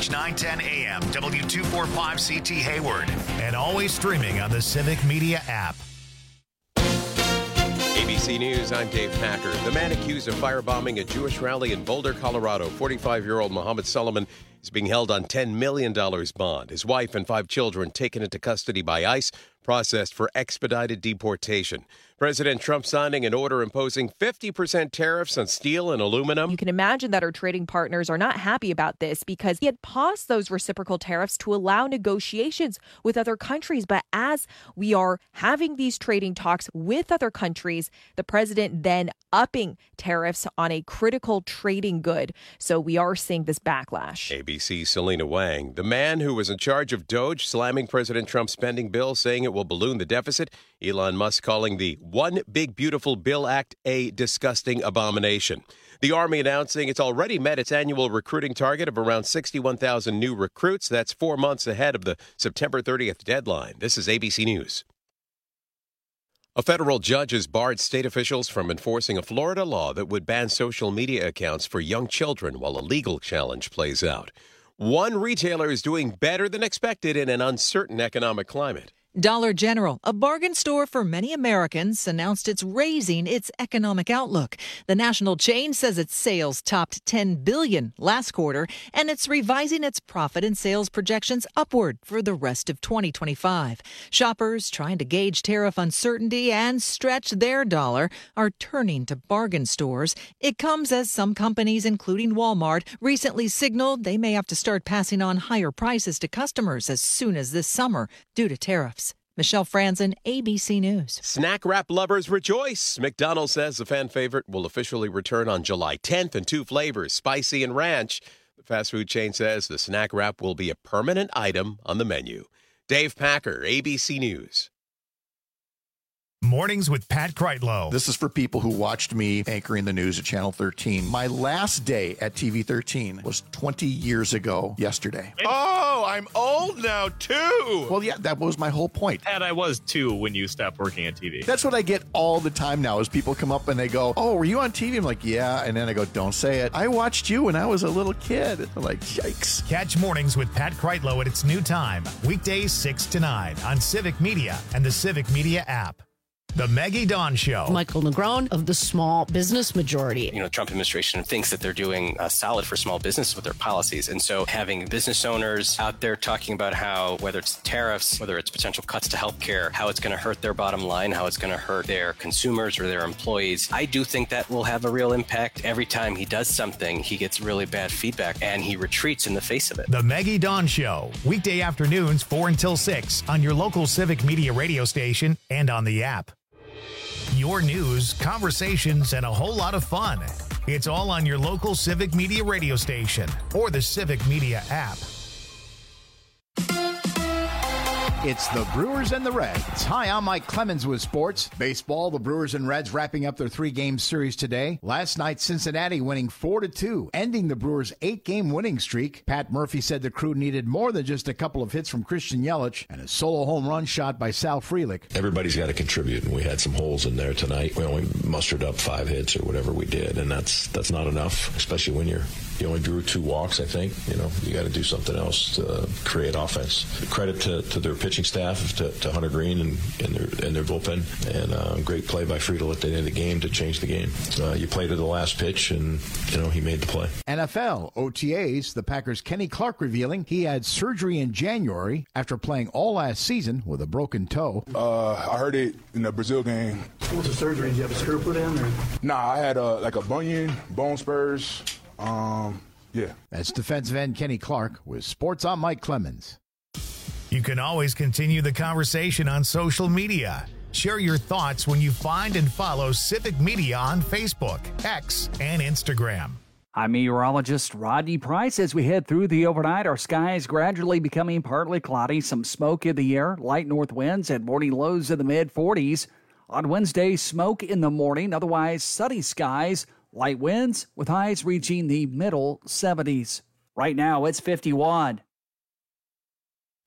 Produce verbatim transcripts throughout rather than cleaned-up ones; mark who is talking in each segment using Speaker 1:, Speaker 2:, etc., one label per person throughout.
Speaker 1: H nine ten A M, W two forty-five C T Hayward, and always streaming on the Civic Media app.
Speaker 2: A B C News, I'm Dave Packer. The man accused of firebombing a Jewish rally in Boulder, Colorado, forty-five-year-old Mohammed Solomon, is being held on ten million dollars bond. His wife and five children taken into custody by ICE, processed for expedited deportation. President Trump signing an order imposing fifty percent tariffs on steel and aluminum.
Speaker 3: You can imagine that our trading partners are not happy about this because he had paused those reciprocal tariffs to allow negotiations with other countries. But as we are having these trading talks with other countries, the president then upping tariffs on a critical trading good. So we are seeing this backlash.
Speaker 2: A B C's Selena Wang, the man who was in charge of Doge, slamming President Trump's spending bill, saying it will balloon the deficit. Elon Musk calling the One Big Beautiful Bill Act a disgusting abomination. The Army announcing it's already met its annual recruiting target of around sixty-one thousand new recruits. That's four months ahead of the September thirtieth deadline. This is A B C News. A federal judge has barred state officials from enforcing a Florida law that would ban social media accounts for young children while a legal challenge plays out. One retailer is doing better than expected in an uncertain economic climate.
Speaker 4: Dollar General, a bargain store for many Americans, announced it's raising its economic outlook. The national chain says its sales topped ten billion dollars last quarter, and it's revising its profit and sales projections upward for the rest of twenty twenty-five. Shoppers trying to gauge tariff uncertainty and stretch their dollar are turning to bargain stores. It comes as some companies, including Walmart, recently signaled they may have to start passing on higher prices to customers as soon as this summer due to tariffs. Michelle Franzen, A B C News.
Speaker 2: Snack wrap lovers rejoice. McDonald's says the fan favorite will officially return on July tenth in two flavors, spicy and ranch. The fast food chain says the snack wrap will be a permanent item on the menu. Dave Packer, A B C News.
Speaker 1: Mornings with Pat Kreitlow.
Speaker 5: This is for people who watched me anchoring the news at Channel thirteen. My last day at T V thirteen was twenty years ago yesterday.
Speaker 6: Oh, I'm old now, too.
Speaker 5: Well, yeah, that was my whole point.
Speaker 7: And I was, too, when you stopped working at T V.
Speaker 5: That's what I get all the time now is people come up and they go, oh, were you on T V? I'm like, yeah. And then I go, don't say it. I watched you when I was a little kid. They're like, yikes.
Speaker 1: Catch Mornings with Pat Kreitlow at its new time, weekdays six to nine on Civic Media and the Civic Media app. The Maggie Dawn Show.
Speaker 8: Michael Negron of the Small Business Majority.
Speaker 9: You know, the Trump administration thinks that they're doing uh, solid for small business with their policies. And so having business owners out there talking about how, whether it's tariffs, whether it's potential cuts to healthcare, how it's going to hurt their bottom line, how it's going to hurt their consumers or their employees, I do think that will have a real impact. Every time he does something, he gets really bad feedback and he retreats in the face of it.
Speaker 1: The Maggie Dawn Show, weekday afternoons four until six on your local Civic Media radio station and on the app. Your news, conversations, and a whole lot of fun. It's all on your local Civic Media radio station or the Civic Media app.
Speaker 10: It's the Brewers and the Reds. Hi, I'm Mike Clemens with sports. Baseball, the Brewers and Reds wrapping up their three-game series today. Last night, Cincinnati winning four to two, ending the Brewers' eight-game winning streak. Pat Murphy said the crew needed more than just a couple of hits from Christian Yelich and a solo home run shot by Sal Frelick.
Speaker 11: Everybody's got to contribute, and we had some holes in there tonight. We only mustered up five hits or whatever we did, and that's that's not enough, especially when you're you only drew two walks, I think. You know, you got to do something else to create offense. Credit to, to their pitching staff, to, to Hunter Green and, and, their, and their bullpen, and uh, great play by Friedel at the end of the game to change the game. Uh, you play to the last pitch, and, you know, he made the play.
Speaker 10: N F L, O T As, the Packers' Kenny Clark revealing he had surgery in January after playing all last season with a broken toe.
Speaker 6: Uh, I heard it in the Brazil game.
Speaker 12: What was the surgery? Did you have a screw put in? Or?
Speaker 6: Nah, I had uh, like a bunion, bone spurs. Um, yeah.
Speaker 10: That's defensive end Kenny Clark with Sports on Mike Clemens.
Speaker 1: You can always continue the conversation on social media. Share your thoughts when you find and follow Civic Media on Facebook, X, and Instagram.
Speaker 13: I'm meteorologist Rodney Price. As we head through the overnight, our skies gradually becoming partly cloudy, some smoke in the air, light north winds, and morning lows in the mid forties. On Wednesday, smoke in the morning, otherwise sunny skies, light winds with highs reaching the middle seventies. Right now, it's fifty-one.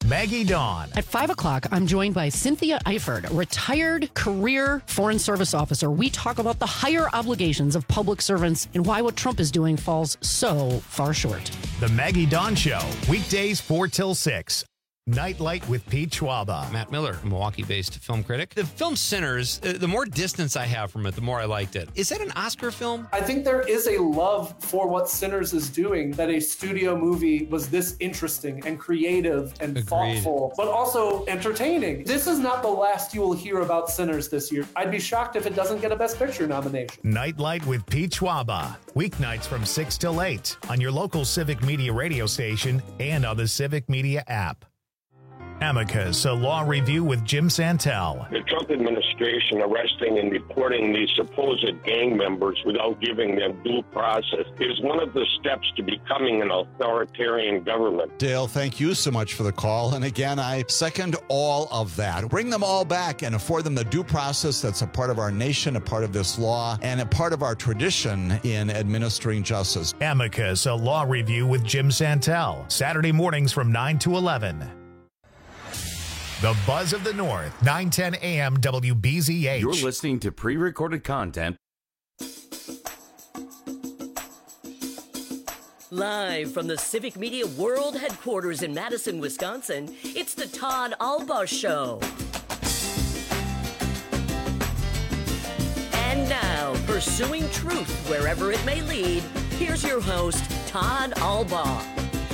Speaker 1: Maggie Dawn.
Speaker 8: At five o'clock, I'm joined by Cynthia Eifert, retired career Foreign Service officer. We talk about the higher obligations of public servants and why what Trump is doing falls so far short.
Speaker 1: The Maggie Dawn Show, weekdays four till six. Nightlight with Pete Schwaba.
Speaker 14: Matt Miller, Milwaukee-based film critic. The film Sinners, uh, the more distance I have from it, the more I liked it. Is that an Oscar film?
Speaker 12: I think there is a love for what Sinners is doing, that a studio movie was this interesting and creative and
Speaker 14: Agreed.
Speaker 12: thoughtful, but also entertaining. This is not the last you will hear about Sinners this year. I'd be shocked if it doesn't get a Best Picture nomination.
Speaker 1: Nightlight with Pete Schwaba. Weeknights from six till eight on your local Civic Media radio station and on the Civic Media app. Amicus, a law review with Jim Santel.
Speaker 15: The Trump administration arresting and deporting these supposed gang members without giving them due process is one of the steps to becoming an authoritarian government.
Speaker 16: Dale, thank you so much for the call. And again, I second all of that. Bring them all back and afford them the due process that's a part of our nation, a part of this law, and a part of our tradition in administering justice.
Speaker 1: Amicus, a law review with Jim Santel. Saturday mornings from nine to eleven. The Buzz of the North, nine ten a.m. W B Z H.
Speaker 17: You're listening to pre-recorded content.
Speaker 18: Live from the Civic Media World Headquarters in Madison, Wisconsin, it's the Todd Albaugh Show. And now, pursuing truth wherever it may lead, here's your host, Todd Albaugh.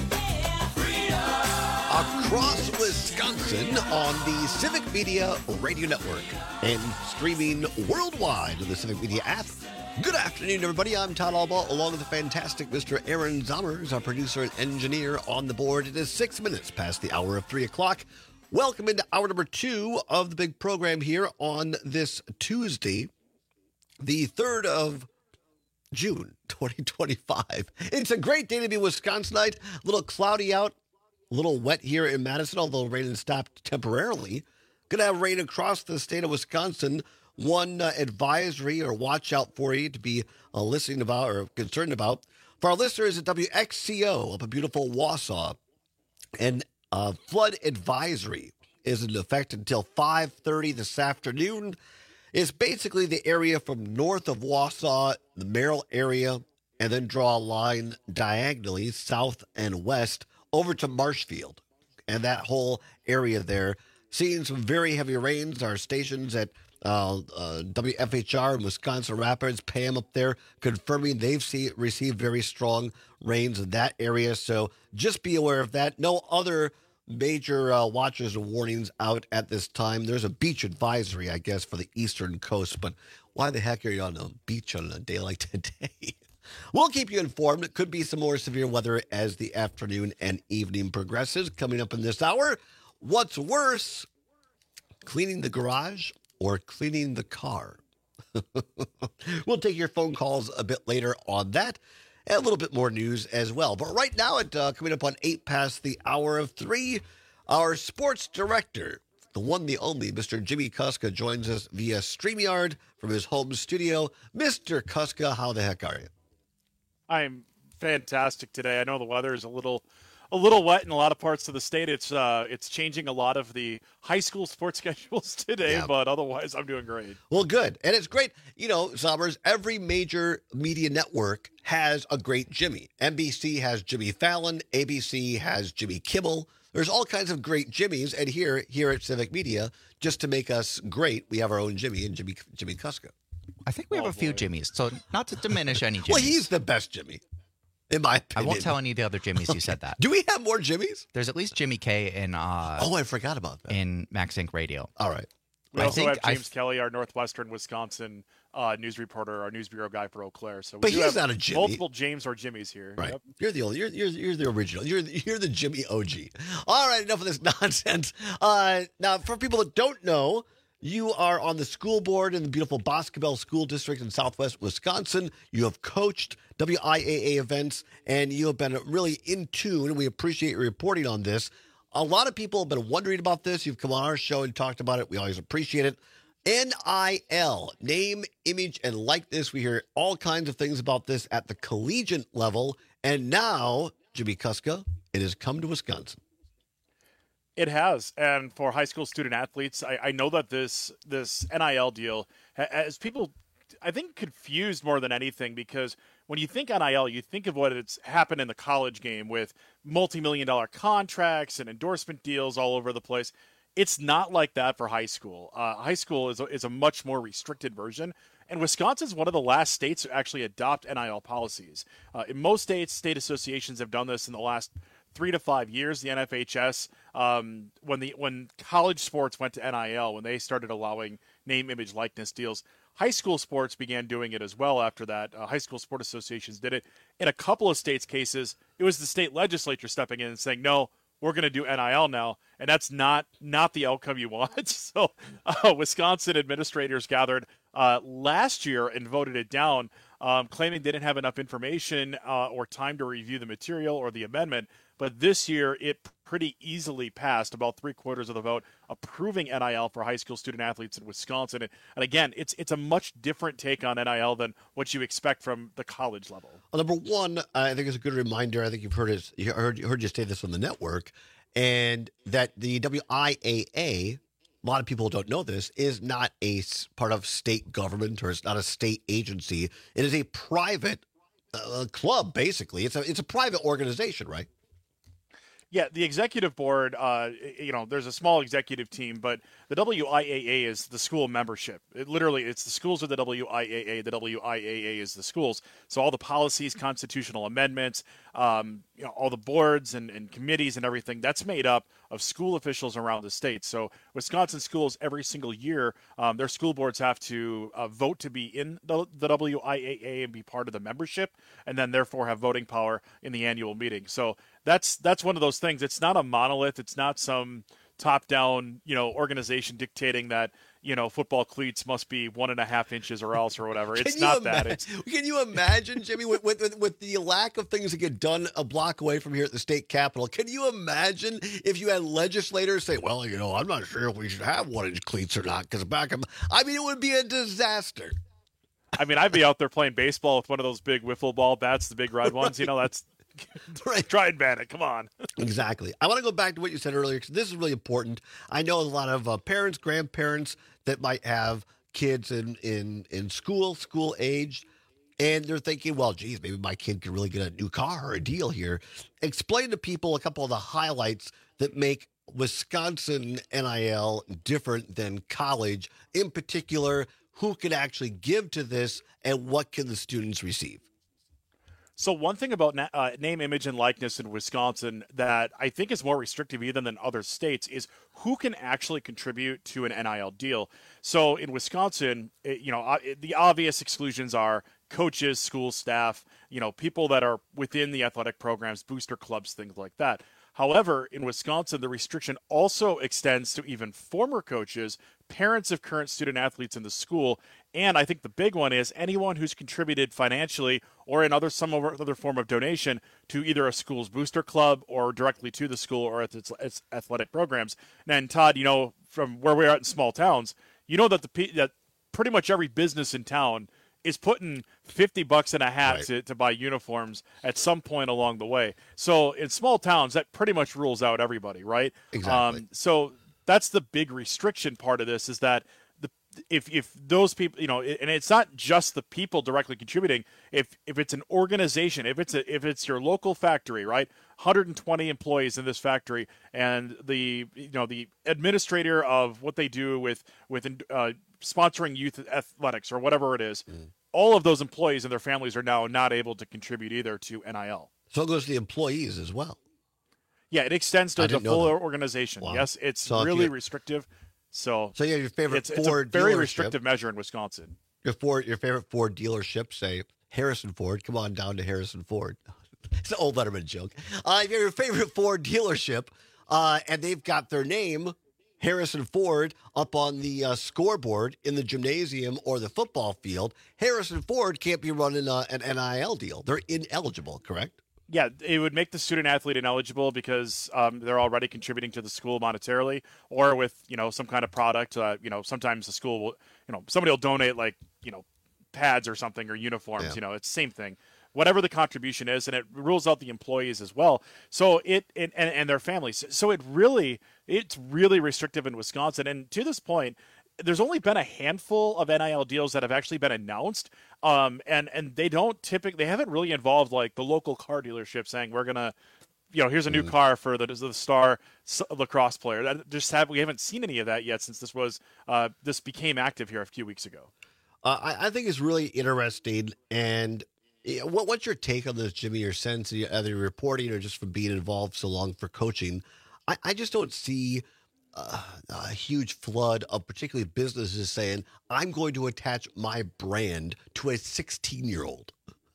Speaker 19: Across Wisconsin on the Civic Media Radio Network and streaming worldwide on the Civic Media app. Good afternoon, everybody. I'm Todd Albaugh, along with the fantastic Mister Aaron Zommers, our producer and engineer on the board. It is six minutes past the hour of three o'clock. Welcome into hour number two of the big program here on this Tuesday, the third of June, twenty twenty-five. It's a great day to be Wisconsinite. A little cloudy out. A little wet here in Madison, although rain has stopped temporarily. Going to have rain across the state of Wisconsin. One uh, advisory or watch out for you to be uh, listening about or concerned about. For our listeners at W X C O up in beautiful Wausau, an uh, flood advisory is in effect until five thirty this afternoon. It's basically the area from north of Wausau, the Merrill area, and then draw a line diagonally south and west over to Marshfield and that whole area there. Seeing some very heavy rains. Our stations at uh, uh, W F H R in Wisconsin Rapids, Pam up there, confirming they've see, received very strong rains in that area. So just be aware of that. No other major uh, watches or warnings out at this time. There's a beach advisory, I guess, for the eastern coast. But why the heck are you on a beach on a day like today? We'll keep you informed. It could be some more severe weather as the afternoon and evening progresses. Coming up in this hour, what's worse, cleaning the garage or cleaning the car? We'll take your phone calls a bit later on that, and a little bit more news as well. But right now, at uh, coming up on eight past the hour of three, our sports director, the one, the only, Mister Jimmy Kuska, joins us via StreamYard from his home studio. Mister Kuska, how the heck are you?
Speaker 20: I'm fantastic today. I know the weather is a little a little wet in a lot of parts of the state. It's uh, it's changing a lot of the high school sports schedules today, yeah. But otherwise I'm doing great.
Speaker 19: Well, good. And it's great. You know, Sommers, every major media network has a great Jimmy. N B C has Jimmy Fallon. A B C has Jimmy Kimmel. There's all kinds of great Jimmys. And here, here at Civic Media, just to make us great, we have our own Jimmy and Jimmy, Jimmy Kuska.
Speaker 21: I think we have oh, a few boy. Jimmys, so not to diminish any Jimmys.
Speaker 19: Well, he's the best Jimmy, in my opinion.
Speaker 21: I won't tell any of the other Jimmys you said that.
Speaker 19: Do we have more Jimmys?
Speaker 21: There's at least Jimmy K in uh,
Speaker 19: oh, I forgot about that.
Speaker 21: In Max Inc Radio.
Speaker 19: All right.
Speaker 20: We
Speaker 21: I
Speaker 20: also
Speaker 21: think
Speaker 20: have James
Speaker 21: I've...
Speaker 20: Kelly, our Northwestern Wisconsin uh, news reporter, our news bureau guy for Eau Claire. So we
Speaker 19: but
Speaker 20: do
Speaker 19: he's
Speaker 20: have
Speaker 19: not a Jimmy.
Speaker 20: Multiple James or Jimmys here.
Speaker 19: Right.
Speaker 20: Yep.
Speaker 19: You're the old, you're, you're you're the original. You're the, you're the Jimmy O G. All right, enough of this nonsense. Uh, now, for people that don't know, you are on the school board in the beautiful Boscobel School District in Southwest Wisconsin. You have coached W I A A events, and you have been really in tune. We appreciate your reporting on this. A lot of people have been wondering about this. You've come on our show and talked about it. We always appreciate it. N I L, name, image, and likeness. We hear all kinds of things about this at the collegiate level. And now, Jimmy Kuska, it has come to Wisconsin.
Speaker 20: It has, and for high school student athletes, I, I know that this this N I L deal has people, I think, confused more than anything, because when you think N I L, you think of what it's happened in the college game with multi-million dollar contracts and endorsement deals all over the place. It's not like that for high school. Uh, high school is a, is a much more restricted version, and Wisconsin is one of the last states to actually adopt N I L policies. Uh, in most states, state associations have done this in the last three to five years. The N F H S, um, when the when college sports went to N I L, when they started allowing name, image, likeness deals, high school sports began doing it as well after that. Uh, high school sport associations did it. In a couple of states' cases, it was the state legislature stepping in and saying, no, we're going to do N I L now, and that's not not the outcome you want. So uh, Wisconsin administrators gathered uh, last year and voted it down, um, claiming they didn't have enough information uh, or time to review the material or the amendment. But this year, it pretty easily passed, about three quarters of the vote, approving N I L for high school student athletes in Wisconsin. And, and again, it's it's a much different take on N I L than what you expect from the college level.
Speaker 19: Well, number one, I think it's a good reminder. I think you've heard it, you heard, heard you say this on the network, and that the W I A A, a lot of people don't know this, is not a part of state government, or it's not a state agency. It is a private uh, club, basically. It's a it's a private organization, right?
Speaker 20: Yeah, the executive board, uh, you know, there's a small executive team, but the W I A A is the school membership. It literally, it's the schools of the W I A A. The W I A A is the schools. So all the policies, constitutional amendments, um, you know, all the boards and, and committees and everything, that's made up of school officials around the state. So Wisconsin schools, every single year, um, their school boards have to uh, vote to be in the, the W I A A and be part of the membership, and then therefore have voting power in the annual meeting. So that's that's one of those things. It's not a monolith. It's not some top-down, you know, organization dictating that, you know, football cleats must be one and a half inches or else or whatever. It's not
Speaker 19: ima-
Speaker 20: that. It's
Speaker 19: Can you imagine, Jimmy, with, with with the lack of things that get done a block away from here at the state capitol? Can you imagine if you had legislators say, "Well, you know, I'm not sure if we should have one-inch cleats or not," because back, I mean, it would be a disaster.
Speaker 20: I mean, I'd be out there playing baseball with one of those big wiffle ball bats, the big red ones. You know, that's right. Try and ban it. Come on.
Speaker 19: Exactly. I want to go back to what you said earlier, because this is really important. I know a lot of uh, parents, grandparents that might have kids in, in, in school, school age, and they're thinking, well, geez, maybe my kid could really get a new car or a deal here. Explain to people a couple of the highlights that make Wisconsin N I L different than college. In particular, who can actually give to this, and what can the students receive?
Speaker 20: So one thing about na- uh, name, image, and likeness in Wisconsin that I think is more restrictive even than other states is who can actually contribute to an N I L deal. So in Wisconsin, it, you know, uh, it, the obvious exclusions are coaches, school staff, you know, people that are within the athletic programs, booster clubs, things like that. However, in Wisconsin, the restriction also extends to even former coaches, parents of current student athletes in the school, and I think the big one is anyone who's contributed financially or in other some other form of donation to either a school's booster club or directly to the school or its, its athletic programs. And Todd, you know, from where we're at in small towns, you know that the that pretty much every business in town is putting fifty bucks in a hat right. to, to buy uniforms at some point along the way. So in small towns, that pretty much rules out everybody, right?
Speaker 19: Exactly.
Speaker 20: Um, so that's the big restriction part of this, is that the if if those people, you know, and it's not just the people directly contributing. If if it's an organization, if it's a, if it's your local factory, right, one hundred twenty employees in this factory, and the you know the administrator of what they do with with uh, sponsoring youth athletics or whatever it is, mm. all of those employees and their families are now not able to contribute either to N I L.
Speaker 19: So it goes to the employees as well.
Speaker 20: Yeah, it extends to the full organization.
Speaker 19: Wow.
Speaker 20: Yes, it's
Speaker 19: so
Speaker 20: really
Speaker 19: you,
Speaker 20: restrictive. So,
Speaker 19: so yeah, your favorite
Speaker 20: it's,
Speaker 19: Ford
Speaker 20: it's a very
Speaker 19: dealership,
Speaker 20: restrictive measure in Wisconsin.
Speaker 19: Your Ford, your favorite Ford dealership, say Harrison Ford. Come on down to Harrison Ford. It's an old Letterman joke. Uh, your favorite Ford dealership, uh, and they've got their name, Harrison Ford, up on the uh, scoreboard in the gymnasium or the football field. Harrison Ford can't be running uh, an N I L deal. They're ineligible, correct?
Speaker 20: Yeah, it would make the student athlete ineligible because um, they're already contributing to the school monetarily, or with you know some kind of product. Uh, you know, sometimes the school will, you know, somebody will donate like you know pads or something or uniforms.
Speaker 19: Yeah.
Speaker 20: You know, it's the same thing. whatever the contribution is, and it rules out the employees as well. So it, it and, and their families. So it really, it's really restrictive in Wisconsin. And to this point, there's only been a handful of N I L deals that have actually been announced. Um, and, and they don't typically, they haven't really involved like the local car dealership saying, we're going to, you know, here's a new mm. car for the, the star lacrosse player. That just have, we haven't seen any of that yet since this was, uh, this became active here a few weeks ago.
Speaker 19: Uh, I, I think it's really interesting. And what, what's your take on this, Jimmy? Your sense, either reporting or just from being involved so long for coaching? I, I just don't see uh, a huge flood of particularly businesses saying, I'm going to attach my brand to a sixteen-year-old.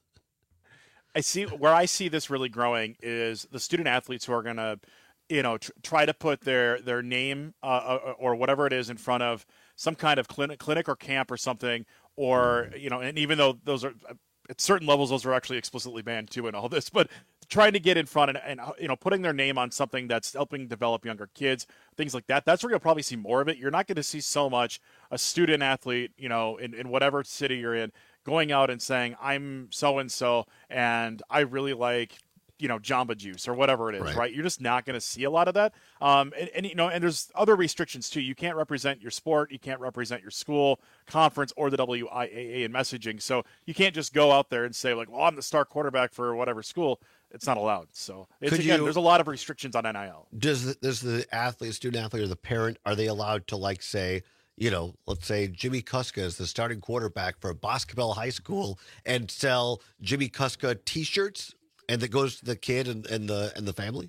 Speaker 20: I see where I see this really growing is the student athletes who are going to, you know, tr- try to put their their name uh, or whatever it is in front of some kind of clinic, clinic or camp or something, or you know, and even though those are at certain levels, those are actually explicitly banned too in all this, but trying to get in front and, and you know, putting their name on something that's helping develop younger kids, things like that. That's where you'll probably see more of it. You're not going to see so much a student athlete, you know, in, in whatever city you're in, going out and saying, I'm so-and-so, and I really like, you know, Jamba Juice or whatever it is, right? right? You're just not going to see a lot of that. Um, and, and, you know, and there's other restrictions too. You can't represent your sport. You can't represent your school, conference, or the W I A A in messaging. So you can't just go out there and say like, well, I'm the star quarterback for whatever school. It's not allowed. So it's,
Speaker 19: Could
Speaker 20: again,
Speaker 19: you,
Speaker 20: there's a lot of restrictions on N I L.
Speaker 19: Does the, does the athlete, student athlete, or the parent, are they allowed to like say, you know, let's say Jimmy Kuska is the starting quarterback for Basketball High School and sell Jimmy Kuska T-shirts, and that goes to the kid and, and the and the family?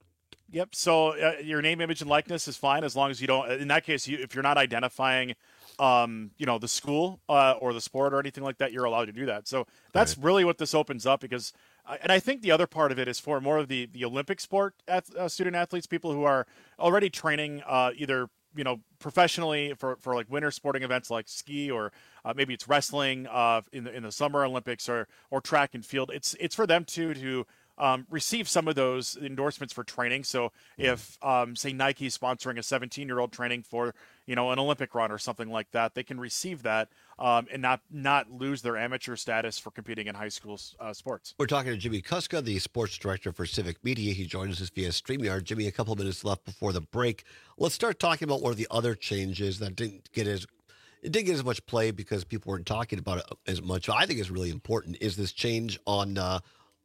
Speaker 20: Yep. So uh, your name, image, and likeness is fine as long as you don't. In that case, you, if you're not identifying, um, you know, the school uh, or the sport or anything like that, you're allowed to do that. So that's right. Really what this opens up because. And I think the other part of it is for more of the, the Olympic sport ath- uh, student athletes, people who are already training uh, either, you know, professionally for, for like winter sporting events like ski or uh, maybe it's wrestling uh, in the in the Summer Olympics or or track and field. It's it's for them too to um, receive some of those endorsements for training. So if um, say Nike is sponsoring a seventeen-year-old training for you know an Olympic run or something like that, they can receive that. Um, and not not lose their amateur status for competing in high school uh, sports.
Speaker 19: We're talking to Jimmy Kuska, the sports director for Civic Media. He joins us via StreamYard. Jimmy, a couple of minutes left before the break. Let's start talking about one of the other changes that didn't get as it didn't get as much play because people weren't talking about it as much. I think is really important is this change on uh,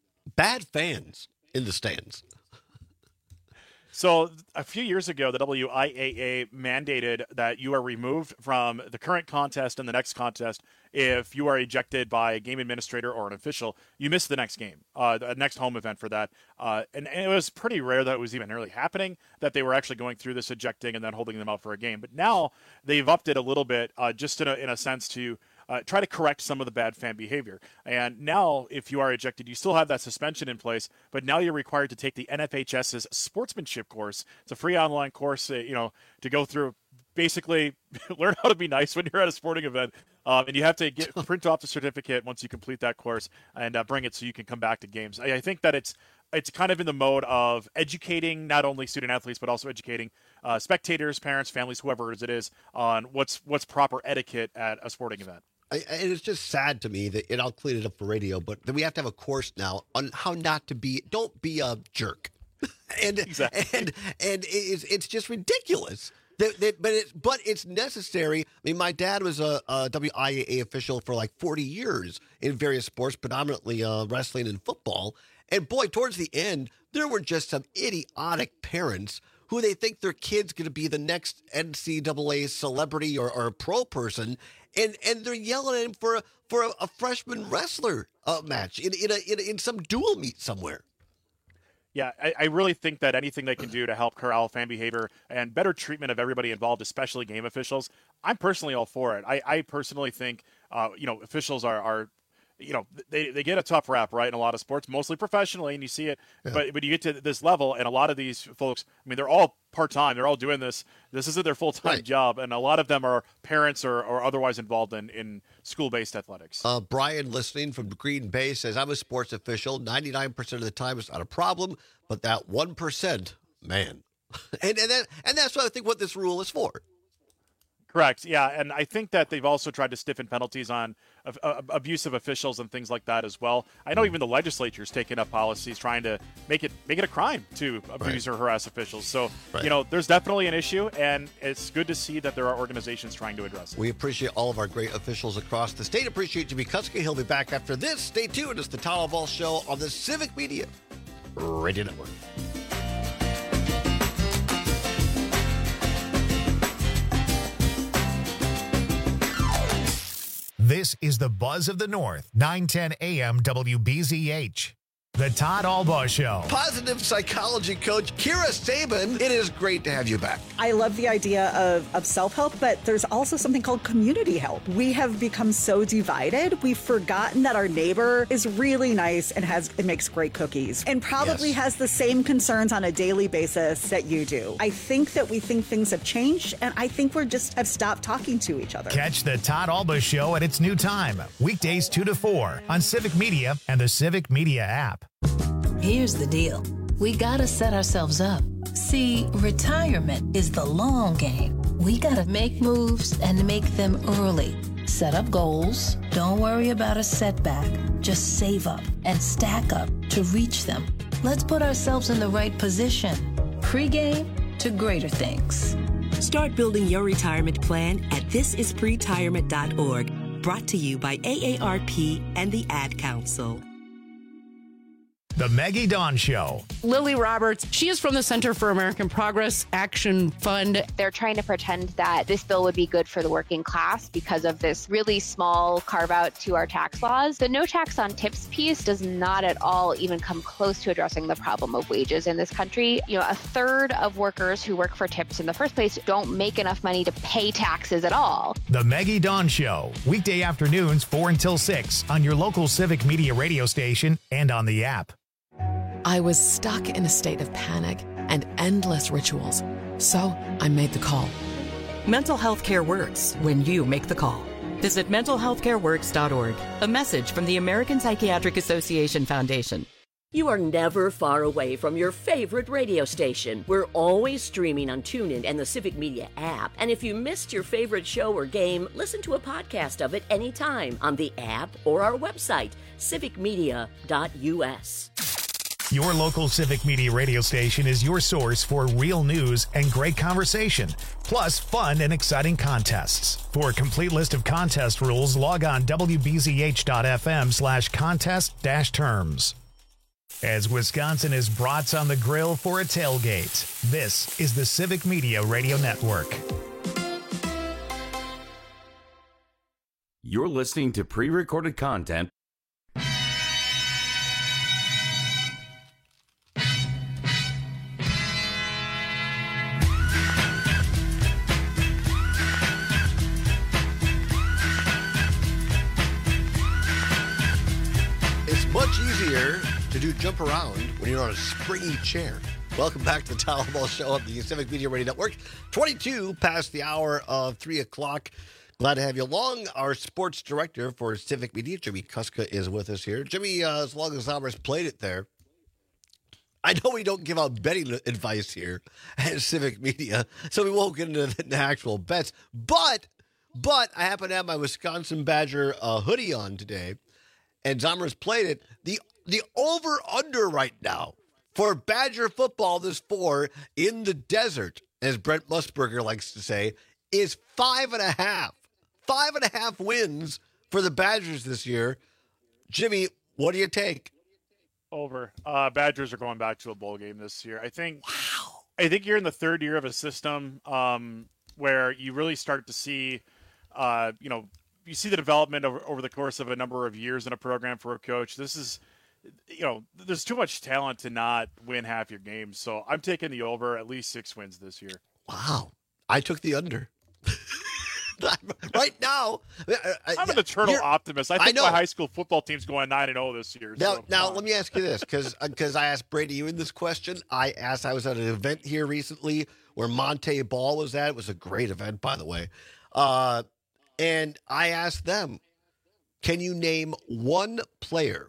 Speaker 19: bad fans in the stands.
Speaker 20: So a few years ago, the W I A A mandated that you are removed from the current contest and the next contest if you are ejected by a game administrator or an official. You miss the next game, uh, the next home event for that. Uh, and, and it was pretty rare that it was even really happening, that they were actually going through this ejecting and then holding them out for a game. But now they've upped it a little bit, uh, just in a, in a sense to Uh, try to correct some of the bad fan behavior. And now, if you are ejected, you still have that suspension in place, but now you're required to take the N F H S's sportsmanship course. It's a free online course, uh, you know, to go through. Basically, learn how to be nice when you're at a sporting event, um, and you have to get print off the certificate once you complete that course and uh, bring it so you can come back to games. I, I think that it's it's kind of in the mode of educating not only student athletes but also educating uh, spectators, parents, families, whoever it is, on what's what's proper etiquette at a sporting event.
Speaker 19: I, and it's just sad to me that, and I'll clean it up for radio, but that we have to have a course now on how not to be, don't be a jerk. and, exactly. and, and it's, it's just ridiculous. That, that, but, it, but it's necessary. I mean, my dad was a, a W I A A official for like forty years in various sports, predominantly uh, wrestling and football. And boy, towards the end, there were just some idiotic parents who they think their kid's going to be the next N C double A celebrity or, or pro person. And and they're yelling at him for a, for a, a freshman wrestler uh, match in in, a, in in some dual meet somewhere.
Speaker 20: Yeah, I, I really think that anything they can do to help corral fan behavior and better treatment of everybody involved, especially game officials, I'm personally all for it. I, I personally think, uh, you know, officials are, are you know, they, they get a tough rap, right, in a lot of sports, mostly professionally, and you see it. Yeah. But when you get to this level, and a lot of these folks, I mean, they're all part-time. They're all doing this. This isn't their full-time right. job, and a lot of them are parents or, or otherwise involved in, in school-based athletics.
Speaker 19: Uh, Brian, listening from Green Bay, says, I'm a sports official. ninety-nine percent of the time it's not a problem, but that one percent, man. and, and, that, and that's what I think what this rule is for.
Speaker 20: Correct. Yeah, and I think that they've also tried to stiffen penalties on uh, uh, abusive officials and things like that as well. I know even the legislature's taken up policies trying to make it make it a crime to abuse right. or harass officials. So, right. you know, there's definitely an issue, and it's good to see that there are organizations trying to address it.
Speaker 19: We appreciate all of our great officials across the state. Appreciate Jimmy Kuska. He'll be back after this. Stay tuned. It's the Todd Ball Show on the Civic Media Radio Network.
Speaker 1: This is the Buzz of the North, nine ten A M W B Z H. The Todd Albaugh Show.
Speaker 19: Positive psychology coach Kira Sabin, it is great to have you back.
Speaker 3: I love the idea of, of self-help, but there's also something called community help. We have become so divided, we've forgotten that our neighbor is really nice and has and makes great cookies and probably yes. has the same concerns on a daily basis that you do. I think that we think things have changed, and I think we're just have stopped talking to each other.
Speaker 1: Catch the Todd Albaugh Show at its new time, weekdays two to four on Civic Media and the Civic Media app.
Speaker 22: Here's the deal. We gotta set ourselves up. See, retirement is the long game. We gotta make moves and make them early. Set up goals. Don't worry about a setback. Just save up and stack up to reach them. Let's put ourselves in the right position. Pre-game to greater things.
Speaker 23: Start building your retirement plan at this is pretirement dot org. Brought to you by A A R P and the Ad Council.
Speaker 1: The Maggie Dawn Show.
Speaker 8: Lily Roberts, she is from the Center for American Progress Action Fund.
Speaker 24: They're trying to pretend that this bill would be good for the working class because of this really small carve out to our tax laws. The no tax on tips piece does not at all even come close to addressing the problem of wages in this country. You know, a third of workers who work for tips in the first place don't make enough money to pay taxes at all.
Speaker 1: The Maggie Dawn Show, weekday afternoons four until six on your local Civic Media radio station and on the app.
Speaker 25: I was stuck in a state of panic and endless rituals, so I made the call.
Speaker 23: Mental health care works when you make the call. Visit mental health care works dot org. A message from the American Psychiatric Association Foundation.
Speaker 18: You are never far away from your favorite radio station. We're always streaming on TuneIn and the Civic Media app. And if you missed your favorite show or game, listen to a podcast of it anytime on the app or our website, civic media dot u s.
Speaker 1: Your local Civic Media radio station is your source for real news and great conversation, plus fun and exciting contests. For a complete list of contest rules, log on w b z h dot f m slash contest dash terms. As Wisconsin is brats on the grill for a tailgate, this is the Civic Media Radio Network.
Speaker 17: You're listening to pre-recorded content.
Speaker 19: Much easier to do jump around when you're on a springy chair. Welcome back to the Todd Ball Show on the Civic Media Radio Network. twenty-two past the hour of three o'clock. Glad to have you along. Our sports director for Civic Media, Jimmy Kuska, is with us here. Jimmy, uh, as long as Zombers played it there, I know we don't give out betting advice here at Civic Media, so we won't get into the actual bets. But, but I happen to have my Wisconsin Badger uh, hoodie on today. And Zombers played it. The the over-under right now for Badger football this four in the desert, as Brent Musburger likes to say, is five and a half. Five and a half wins for the Badgers this year. Jimmy, what do you take?
Speaker 20: Over. Uh, Badgers are going back to a bowl game this year. I think. Wow. I think you're in the third year of a system um, where you really start to see, uh, you know, you see the development over, over the course of a number of years in a program for a coach. This is, you know, there's too much talent to not win half your games. So I'm taking the over, at least six wins this year.
Speaker 19: Wow. I took the under. Right now, I,
Speaker 20: I'm an eternal optimist. I think
Speaker 19: I
Speaker 20: my high school football team's going nine and oh this year.
Speaker 19: Now,
Speaker 20: so
Speaker 19: now let me ask you this, because because I asked Brady you in this question. I asked, I was at an event here recently where Monte Ball was at. It was a great event, by the way. Uh, and I asked them, can you name one player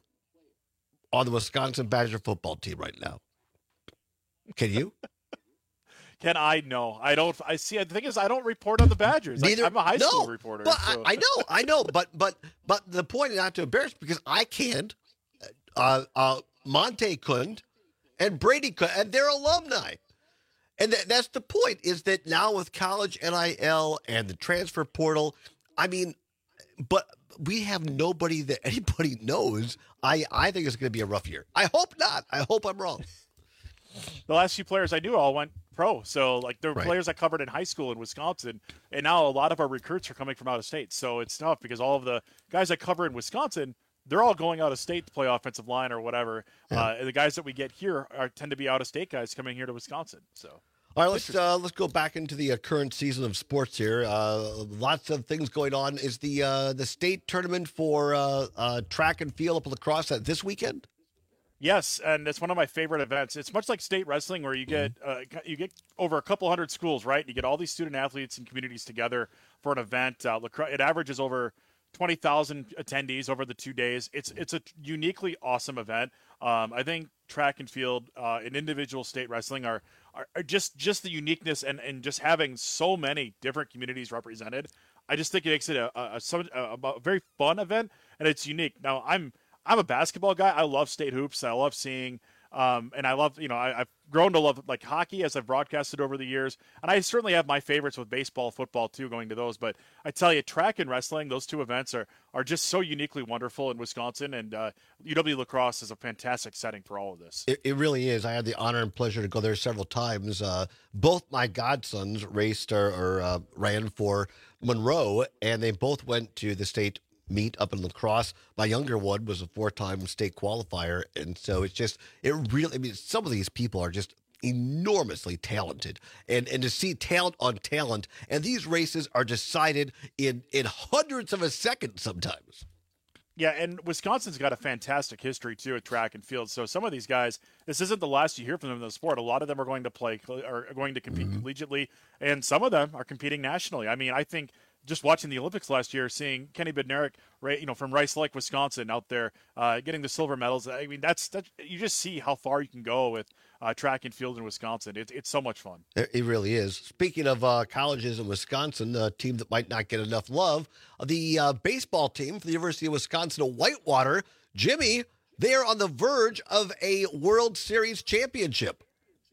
Speaker 19: on the Wisconsin Badger football team right now? Can you?
Speaker 20: Can I know? I don't. I see. The thing is, I don't report on the Badgers.
Speaker 19: Neither,
Speaker 20: like, I'm a high
Speaker 19: no,
Speaker 20: school reporter.
Speaker 19: But
Speaker 20: so.
Speaker 19: I, I know, I know. But but but the point is not to embarrass because I can't. Uh, uh, Monte couldn't, and Brady couldn't, and they're alumni. And th- that's the point. Is that now with college N I L and the transfer portal? I mean, but we have nobody that anybody knows. I I think it's going to be a rough year. I hope not. I hope I'm wrong.
Speaker 20: The last few players I knew all went pro. So, like, there were
Speaker 19: Right.
Speaker 20: players I covered in high school in Wisconsin, and now a lot of our recruits are coming from out of state. So it's tough because all of the guys I cover in Wisconsin, they're all going out of state to play offensive line or whatever.
Speaker 19: Yeah.
Speaker 20: Uh, and the guys that we get here are tend to be out of state guys coming here to Wisconsin. So.
Speaker 19: All right, let's uh, let's go back into the uh, current season of sports here. Uh, lots of things going on. Is the uh, the state tournament for uh, uh, track and field up lacrosse at this weekend?
Speaker 20: Yes, and it's one of my favorite events. It's much like state wrestling, where you get uh, you get over a couple hundred schools, right? You get all these student athletes and communities together for an event. Uh, lacrosse, it averages over twenty thousand attendees over the two days. It's it's a uniquely awesome event. Um, I think track and field uh, and individual state wrestling are, are, are just just the uniqueness and, and just having so many different communities represented. I just think it makes it a a, a, a very fun event, and it's unique. Now, I'm I'm a basketball guy. I love state hoops. I love seeing, um, and I love, you know, I, I've grown to love like hockey as I've broadcasted over the years. And I certainly have my favorites with baseball, football too, going to those. But I tell you, track and wrestling, those two events are are just so uniquely wonderful in Wisconsin. And uh, U W Lacrosse is a fantastic setting for all of this.
Speaker 19: It, it really is. I had the honor and pleasure to go there several times. Uh, both my godsons raced or, or uh, ran for Monroe, and they both went to the state meet up in lacrosse. My younger one was a four-time state qualifier, and so it's just it really. I mean, some of these people are just enormously talented, and and to see talent on talent, and these races are decided in in hundreds of a second sometimes.
Speaker 20: Yeah, and Wisconsin's got a fantastic history too at track and field. So some of these guys, this isn't the last you hear from them in the sport. A lot of them are going to play, are going to compete mm-hmm. collegiately, and some of them are competing nationally. I mean, I think. Just watching the Olympics last year, seeing Kenny Bednarik, right, you know, from Rice Lake, Wisconsin, out there uh, getting the silver medals. I mean, that's that. You just see how far you can go with uh, track and field in Wisconsin. It, it's so much fun.
Speaker 19: It really is. Speaking of uh, colleges in Wisconsin, a team that might not get enough love, the uh, baseball team for the University of Wisconsin Whitewater, Jimmy, they are on the verge of a World Series championship.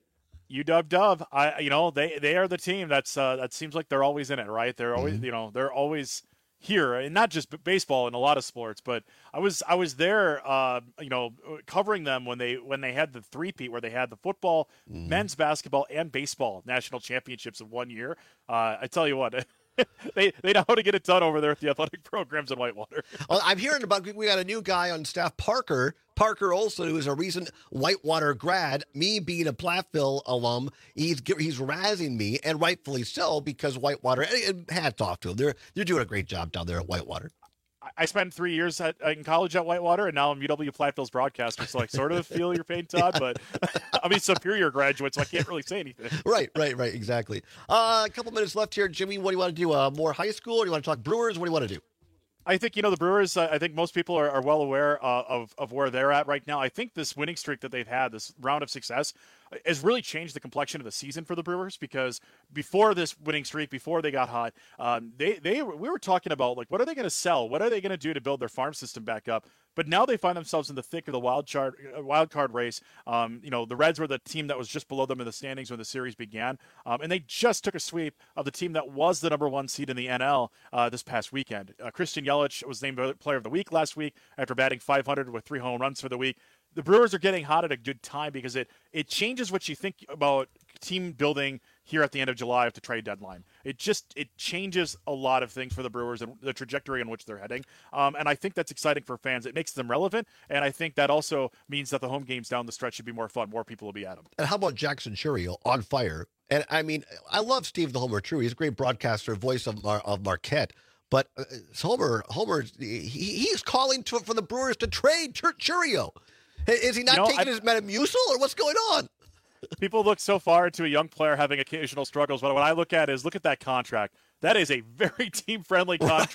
Speaker 20: U W, I you know they they are the team that's uh, that seems like they're always in it, right? They're always mm-hmm. you know they're always here, and not just baseball in a lot of sports. But I was I was there, uh, you know, covering them when they when they had the three-peat where they had the football, mm-hmm. men's basketball, and baseball national championships in one year. Uh, I tell you what. they they know how to get it done over there at the athletic programs in Whitewater.
Speaker 19: Well, I'm hearing about we got a new guy on staff, Parker Parker Olson, who is a recent Whitewater grad. Me being a Platteville alum, he's he's razzing me, and rightfully so, because Whitewater. And hats off to them. They're they're doing a great job down there at Whitewater.
Speaker 20: I spent three years at, in college at Whitewater, and now I'm U W Platteville's broadcaster, so I sort of feel your pain, Todd, but I'm a Superior graduate, so I can't really say anything.
Speaker 19: Right, right, right, exactly. Uh, a couple minutes left here. Jimmy, what do you want to do? Uh, more high school, or do you want to talk Brewers? What do you want to do?
Speaker 20: I think, you know, the Brewers, uh, I think most people are, are well aware uh, of, of where they're at right now. I think this winning streak that they've had, this round of success, has really changed the complexion of the season for the Brewers, because before this winning streak, before they got hot, um, they, they we were talking about, like, what are they going to sell? What are they going to do to build their farm system back up? But now they find themselves in the thick of the wild card, wild card race. Um, you know, the Reds were the team that was just below them in the standings when the series began. Um, and they just took a sweep of the team that was the number one seed in the N L uh, this past weekend. Uh, Christian Yelich was named Player of the Week last week after batting five hundred with three home runs for the week. The Brewers are getting hot at a good time because it it changes what you think about team building here at the end of July at the trade deadline. It just it changes a lot of things for the Brewers and the trajectory in which they're heading. Um, and I think that's exciting for fans. It makes them relevant, and I think that also means that the home games down the stretch should be more fun. More people will be at them.
Speaker 19: And how about Jackson Churio on fire? And I mean, I love Steve the Homer True. He's a great broadcaster, voice of Mar- of Marquette. But uh, Homer, Homer, he, he's calling to, for the Brewers to trade Chur- Churio. Is he not you know, taking I, his Metamucil, or what's going on?
Speaker 20: People look so far into a young player having occasional struggles, but what I look at is look at that contract. That is a very team-friendly contract. Right.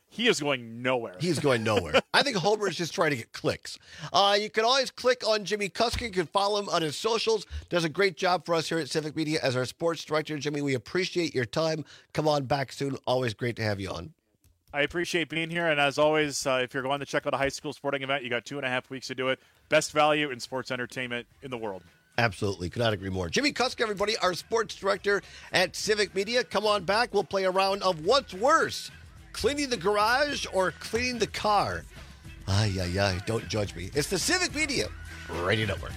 Speaker 20: he is going nowhere.
Speaker 19: He's going nowhere. I think Homer is just trying to get clicks. Uh, you can always click on Jimmy Cusker. You can follow him on his socials. Does a great job for us here at Civic Media as our sports director. Jimmy, we appreciate your time. Come on back soon. Always great to have you on.
Speaker 20: I appreciate being here. And as always, uh, if you're going to check out a high school sporting event, you got two and a half weeks to do it. Best value in sports entertainment in the world.
Speaker 19: Absolutely. Could not agree more. Jimmy Cusker, everybody, our sports director at Civic Media. Come on back. We'll play a round of what's worse, cleaning the garage or cleaning the car. Ay, ay, ay. Don't judge me. It's the Civic Media Radio Network.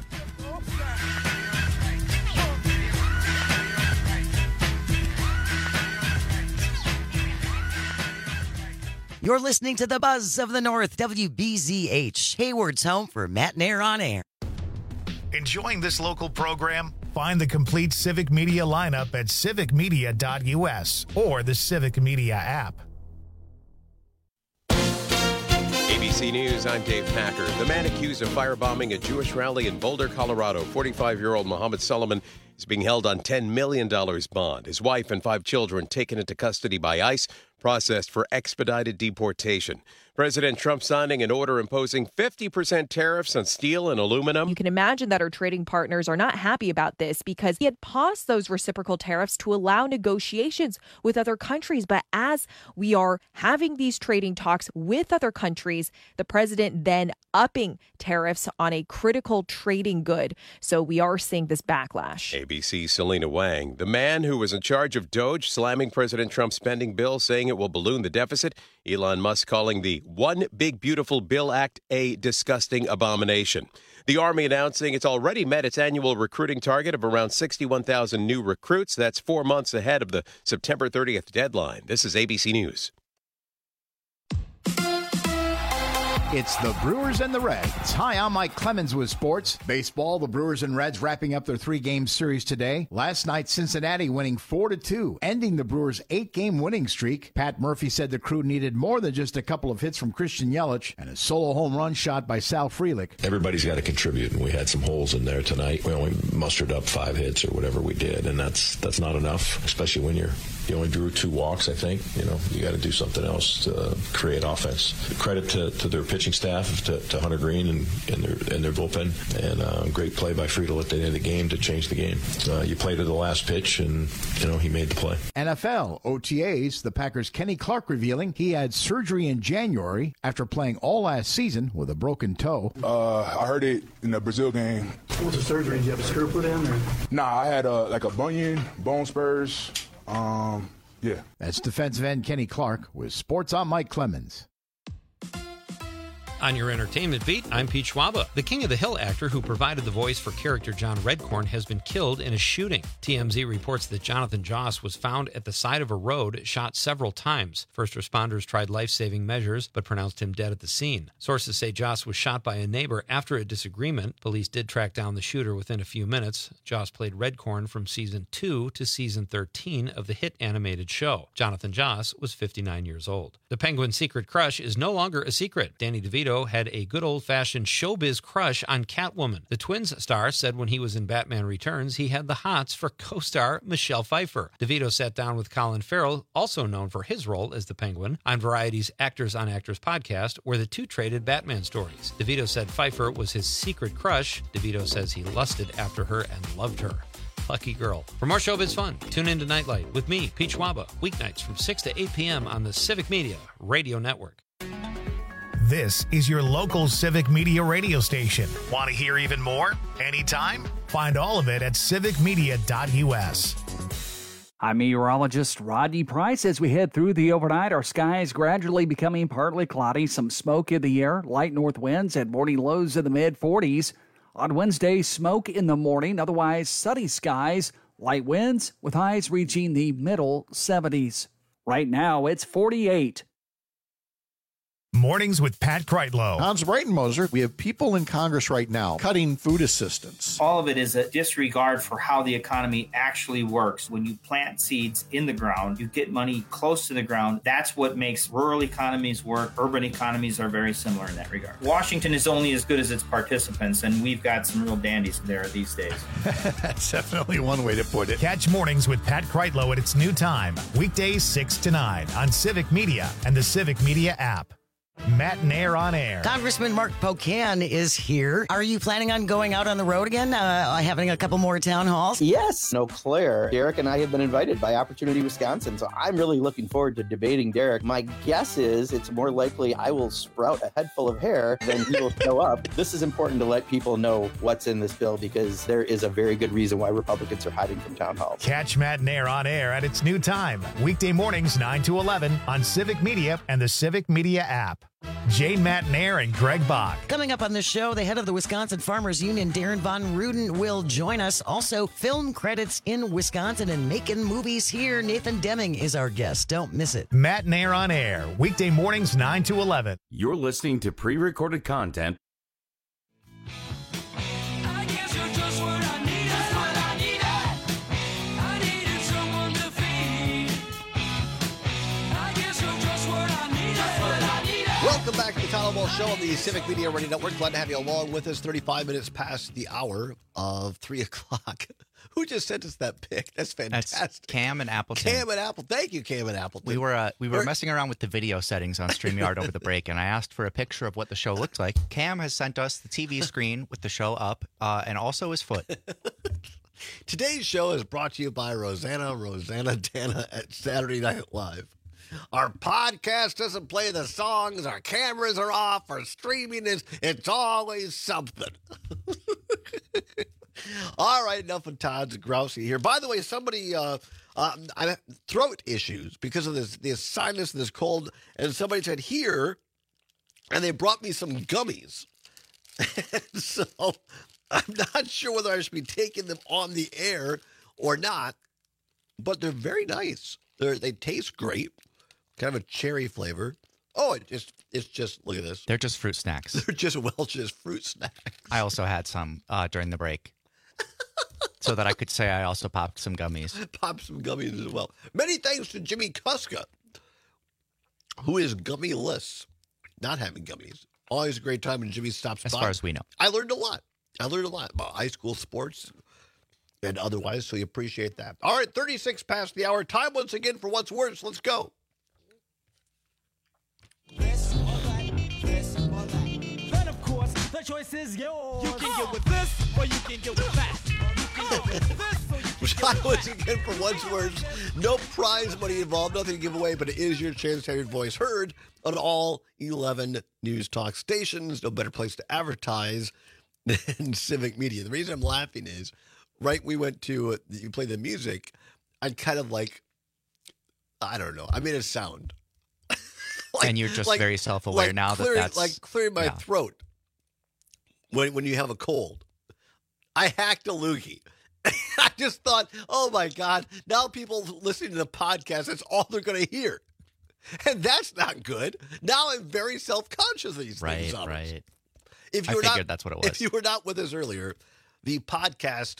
Speaker 2: You're listening to the Buzz of the North, W B Z H, Hayward's home for Matt and Air on Air.
Speaker 1: Enjoying this local program? Find the complete Civic Media lineup at civic media dot u s or the Civic Media app.
Speaker 4: A B C News, I'm Dave Packer. The man accused of firebombing a Jewish rally in Boulder, Colorado, forty-five-year-old Mohammed Solomon, is being held on ten million dollars bond. His wife and five children taken into custody by ICE, processed for expedited deportation. President Trump signing an order imposing fifty percent tariffs on steel and aluminum.
Speaker 5: You can imagine that our trading partners are not happy about this because he had paused those reciprocal tariffs to allow negotiations with other countries. But as we are having these trading talks with other countries, the president then upping tariffs on a critical trading good. So we are seeing this backlash.
Speaker 4: A B C's Selena Wang, the man who was in charge of DOGE, slamming President Trump's spending bill, saying it will balloon the deficit. Elon Musk calling the One Big Beautiful Bill Act a disgusting abomination. The Army announcing it's already met its annual recruiting target of around sixty-one thousand new recruits. That's four months ahead of the September thirtieth deadline. This is A B C News.
Speaker 10: It's the Brewers and the Reds. Hi, I'm Mike Clemens with sports. Baseball, the Brewers and Reds wrapping up their three-game series today. Last night, Cincinnati winning four to two, ending the Brewers' eight-game winning streak. Pat Murphy said the crew needed more than just a couple of hits from Christian Yelich and a solo home run shot by Sal Frelick.
Speaker 11: Everybody's got to contribute, and we had some holes in there tonight. We only mustered up five hits or whatever we did, and that's that's not enough, especially when you're you only drew two walks, I think. You know, you got to do something else to create offense. Credit to, to their pitching staff, to, to Hunter Green and, and, their, and their bullpen, and uh, great play by Friedel at the end of the game to change the game. Uh, you play to the last pitch, and, you know, he made the play.
Speaker 10: N F L, O T As, the Packers' Kenny Clark revealing he had surgery in January after playing all last season with a broken toe.
Speaker 6: Uh, I heard it in the Brazil game.
Speaker 7: What was the surgery? Did you have a screw put in? Or?
Speaker 6: Nah, I had uh, like a bunion, bone spurs. Um, yeah.
Speaker 10: That's defensive end Kenny Clark with Sports. I'm Mike Clemens.
Speaker 14: On your entertainment beat, I'm Pete Schwaba. The King of the Hill actor who provided the voice for character John Redcorn has been killed in a shooting. T M Z reports that Jonathan Joss was found at the side of a road, shot several times. First responders tried life-saving measures, but pronounced him dead at the scene. Sources say Joss was shot by a neighbor after a disagreement. Police did track down the shooter within a few minutes. Joss played Redcorn from season two to season thirteen of the hit animated show. Jonathan Joss was fifty-nine years old. The Penguin's secret crush is no longer a secret. Danny DeVito had a good old-fashioned showbiz crush on Catwoman. The Twins star said when he was in Batman Returns, he had the hots for co-star Michelle Pfeiffer. DeVito sat down with Colin Farrell, also known for his role as the Penguin, on Variety's Actors on Actors podcast, where the two traded Batman stories. DeVito said Pfeiffer was his secret crush. DeVito says he lusted after her and loved her. Lucky girl. For more showbiz fun, tune in to Nightlight with me, Pete Schwaba, weeknights from six to eight p.m. on the Civic Media Radio Network.
Speaker 1: This is your local Civic Media radio station. Want to hear even more? Anytime? Find all of it at civic media dot u s.
Speaker 13: I'm meteorologist Rodney Price. As we head through the overnight, our skies gradually becoming partly cloudy, some smoke in the air, light north winds, and morning lows in the mid forties. On Wednesday, smoke in the morning, otherwise sunny skies, light winds with highs reaching the middle seventies. Right now, it's forty-eight.
Speaker 1: Mornings with Pat Kreitlow.
Speaker 9: Hans Breitenmoser, we have people in Congress right now cutting food assistance.
Speaker 12: All of it is a disregard for how the economy actually works. When you plant seeds in the ground, you get money close to the ground. That's what makes rural economies work. Urban economies are very similar in that regard. Washington is only as good as its participants, and we've got some real dandies there these days.
Speaker 9: That's definitely one way to put it.
Speaker 1: Catch Mornings with Pat Kreitlow at its new time, weekdays six to nine on Civic Media and the Civic Media app. Matt and Air on Air.
Speaker 2: Congressman Mark Pocan is here. Are you planning on going out on the road again, uh, having a couple more town halls?
Speaker 15: Yes. Eau Claire. Derek and I have been invited by Opportunity Wisconsin, so I'm really looking forward to debating Derek. My guess is it's more likely I will sprout a head full of hair than he will show up. This is important to let people know what's in this bill because there is a very good reason why Republicans are hiding from town halls.
Speaker 1: Catch Matt and Air on Air at its new time, weekday mornings nine to eleven on Civic Media and the Civic Media app. Jane Matnair and Greg Bach.
Speaker 2: Coming up on the show, the head of the Wisconsin Farmers Union, Darren Von Ruden, will join us. Also, film credits in Wisconsin and making movies here. Nathan Deming is our guest. Don't miss it.
Speaker 1: Matt and Air on Air, weekday mornings nine to eleven.
Speaker 17: You're listening to pre-recorded content.
Speaker 19: Welcome back to the Tyler Ball Show on the Civic Media Radio Network. Glad to have you along with us. thirty-five minutes past the hour of three o'clock. Who just sent us that pic? That's fantastic.
Speaker 16: That's Cam and Appleton.
Speaker 19: Cam and Apple. Thank you, Cam and Appleton.
Speaker 16: We were uh, we were
Speaker 19: Or-
Speaker 16: messing around with the video settings on StreamYard over the break, and I asked for a picture of what the show looked like. Cam has sent us the T V screen with the show up, uh, and also his foot.
Speaker 19: Today's show is brought to you by Rosanna, Rosanna Dana at Saturday Night Live. Our podcast doesn't play the songs, our cameras are off, our streaming is, it's always something. All right, enough of Todd's grousey here. By the way, somebody, uh, uh, I have throat issues because of this, this sinus, this cold, and somebody said here, and they brought me some gummies. So I'm not sure whether I should be taking them on the air or not, but they're very nice. They're, they taste great. Kind of a cherry flavor. Oh, it just it's just, look at this.
Speaker 16: They're just fruit snacks.
Speaker 19: They're just Welch's fruit snacks.
Speaker 16: I also had some uh, during the break, so that I could say I also popped some gummies.
Speaker 19: Pop some gummies as well. Many thanks to Jimmy Kuska, who is gummyless, not having gummies. Always a great time when Jimmy stops
Speaker 16: As
Speaker 19: by.
Speaker 16: far as we know.
Speaker 19: I learned a lot. I learned a lot about high school sports and otherwise, so you appreciate that. All right, thirty-six past the hour. Time once again for What's Worse. Let's go.
Speaker 21: This or that, this or that. Then, of course, the choice is yours. You can get with this, or you can get with that. You can get with this, or you can
Speaker 19: Time once again for What's Worse. No prize money involved, nothing to give away, but it is your chance to have your voice heard on all eleven news talk stations. No better place to advertise than Civic Media. The reason I'm laughing is, right, we went to, uh, you play the music, I kind of like, I don't know, I made a sound.
Speaker 16: Like, and you're just like, very self-aware
Speaker 19: like
Speaker 16: now
Speaker 19: clearing,
Speaker 16: that that's...
Speaker 19: Like clearing my
Speaker 16: yeah.
Speaker 19: throat when, when you have a cold. I hacked a loogie. I just thought, oh, my God, now people listening to the podcast, that's all they're going to hear. And that's not good. Now I'm very self-conscious of these
Speaker 16: right,
Speaker 19: things.
Speaker 16: Right, right.
Speaker 19: If you
Speaker 16: I
Speaker 19: were
Speaker 16: figured
Speaker 19: not,
Speaker 16: that's what it was.
Speaker 19: If you were not with us earlier, the podcast,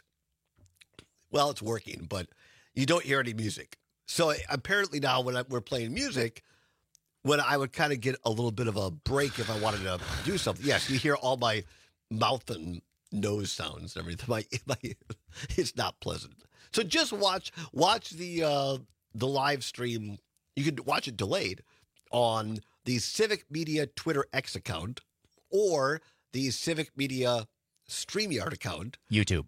Speaker 19: well, it's working, but you don't hear any music. So apparently now when I, we're playing music, when I would kind of get a little bit of a break if I wanted to do something. Yes, you hear all my mouth and nose sounds and everything. My, my, it's not pleasant. So just watch watch the uh, the live stream. You can watch it delayed on the Civic Media Twitter X account or the Civic Media StreamYard account.
Speaker 16: YouTube.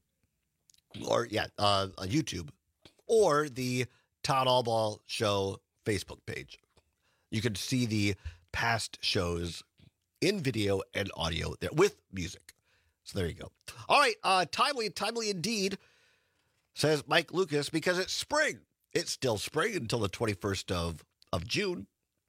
Speaker 19: Or, yeah, uh, on YouTube. Or the Todd Allball Show Facebook page. You can see the past shows in video and audio there with music. So there you go. All right, uh, timely, timely indeed, says Mike Lucas, because it's spring. It's still spring until the twenty-first of, of June.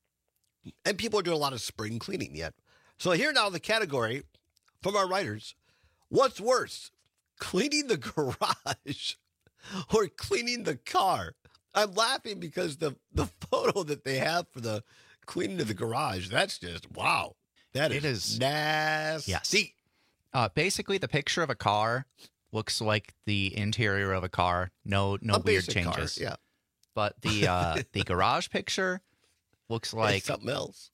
Speaker 19: And people are doing a lot of spring cleaning yet. So here now the category from our writers. What's worse, cleaning the garage or cleaning the car? I'm laughing because the, the photo that they have for the cleaning of the garage. That's just, wow. That is,
Speaker 16: It is-
Speaker 19: nasty.
Speaker 16: Yes. Uh, basically, the picture of a car looks like the interior of a car. No, no
Speaker 19: A
Speaker 16: weird
Speaker 19: basic car,
Speaker 16: changes.
Speaker 19: yeah.
Speaker 16: But the uh, the garage picture looks like
Speaker 19: It's something else.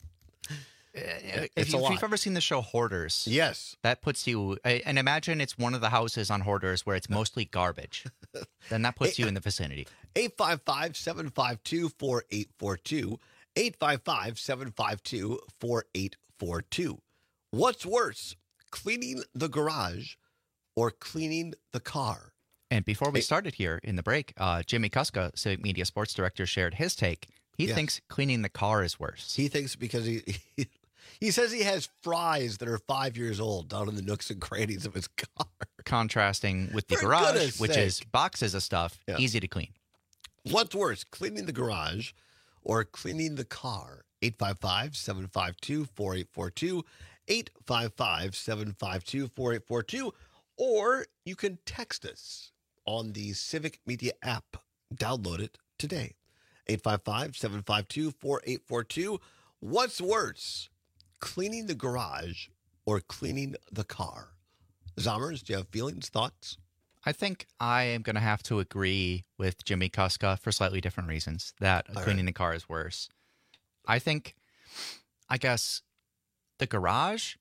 Speaker 16: If,
Speaker 19: It's
Speaker 16: you,
Speaker 19: a
Speaker 16: if
Speaker 19: lot.
Speaker 16: you've ever seen the show Hoarders,
Speaker 19: yes,
Speaker 16: that puts you. And imagine it's one of the houses on Hoarders where it's mostly garbage. Then that puts you in the vicinity.
Speaker 19: eight five five, seven five two, four eight four two. eight five five, seven five two, four eight four two. What's worse, cleaning the garage or cleaning the car?
Speaker 16: And before we started here in the break, uh, Jimmy Kuska, Civic Media Sports Director, shared his take. He
Speaker 19: Yeah.
Speaker 16: thinks cleaning the car is worse.
Speaker 19: He thinks because he, he he says he has fries that are five years old down in the nooks and crannies of his car.
Speaker 16: Contrasting with the
Speaker 19: For
Speaker 16: garage,
Speaker 19: goodness
Speaker 16: which
Speaker 19: sake.
Speaker 16: is boxes of stuff,
Speaker 19: Yeah.
Speaker 16: easy to clean.
Speaker 19: What's worse, cleaning the garage or cleaning the car? eight five five, seven five two, four eight four two. eight five five, seven five two, four eight four two. Or you can text us on the Civic Media app. Download it today. eight five five, seven five two, four eight four two. What's worse, cleaning the garage or cleaning the car? Zommers, do you have feelings, thoughts?
Speaker 16: I think I am going to have to agree with Jimmy Kuska for slightly different reasons that
Speaker 19: All
Speaker 16: cleaning the car is worse. I think, I guess, the garage,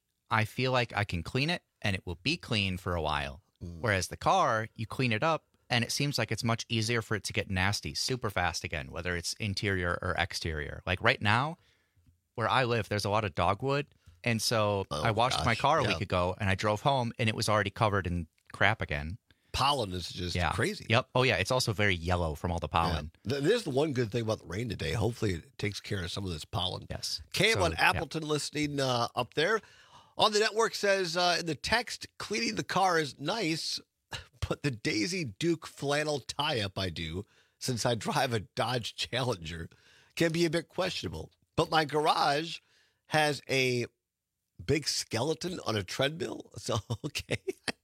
Speaker 16: I feel like I can clean it and it will be clean for a while.
Speaker 19: Mm.
Speaker 16: Whereas the car, you clean it up and it seems like it's much easier for it to get nasty super fast again, whether it's interior or exterior. Like right now, where I live, there's a lot of dogwood. And so
Speaker 19: Oh,
Speaker 16: I washed my
Speaker 19: gosh,
Speaker 16: car a
Speaker 19: yeah.
Speaker 16: week ago and I drove home and it was already covered in crap again.
Speaker 19: Pollen is just
Speaker 16: Yeah.
Speaker 19: crazy.
Speaker 16: Yep. Oh, yeah. It's also very yellow from all the pollen.
Speaker 19: Yeah. Th- There's the one good thing about the rain today. Hopefully, it takes care of some of this pollen.
Speaker 16: Yes.
Speaker 19: Cam
Speaker 16: So,
Speaker 19: on
Speaker 16: yeah.
Speaker 19: Appleton listening uh, up there. On the network says uh, in the text, cleaning the car is nice, but the Daisy Duke flannel tie-up I do, since I drive a Dodge Challenger, can be a bit questionable. But my garage has a big skeleton on a treadmill. So, okay.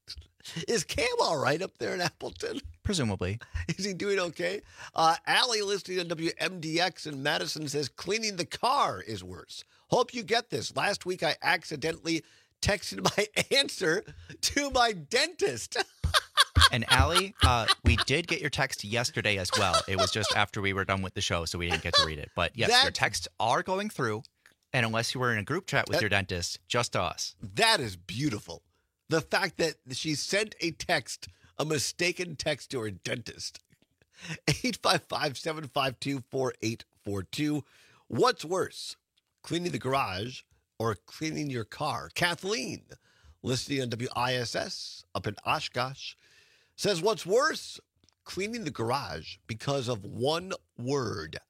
Speaker 19: Is Cam all right up there in Appleton?
Speaker 16: Presumably.
Speaker 19: Is he doing okay? Uh, Allie listening on W M D X in Madison says cleaning the car is worse. Hope you get this. Last week I accidentally texted my answer to my dentist.
Speaker 16: And Allie, uh, we did get your text yesterday as well. It was just after we were done with the show, so we didn't get to read it. But yes,
Speaker 19: That-
Speaker 16: your texts are going through. And unless you were in a group chat with
Speaker 19: That-
Speaker 16: your dentist, just to us.
Speaker 19: That is beautiful. The fact that she sent a text, a mistaken text to her dentist. eight five five, seven five two, four eight four two. What's worse, cleaning the garage or cleaning your car? Kathleen, listening on W I S S up in Oshkosh, says what's worse, cleaning the garage because of one word,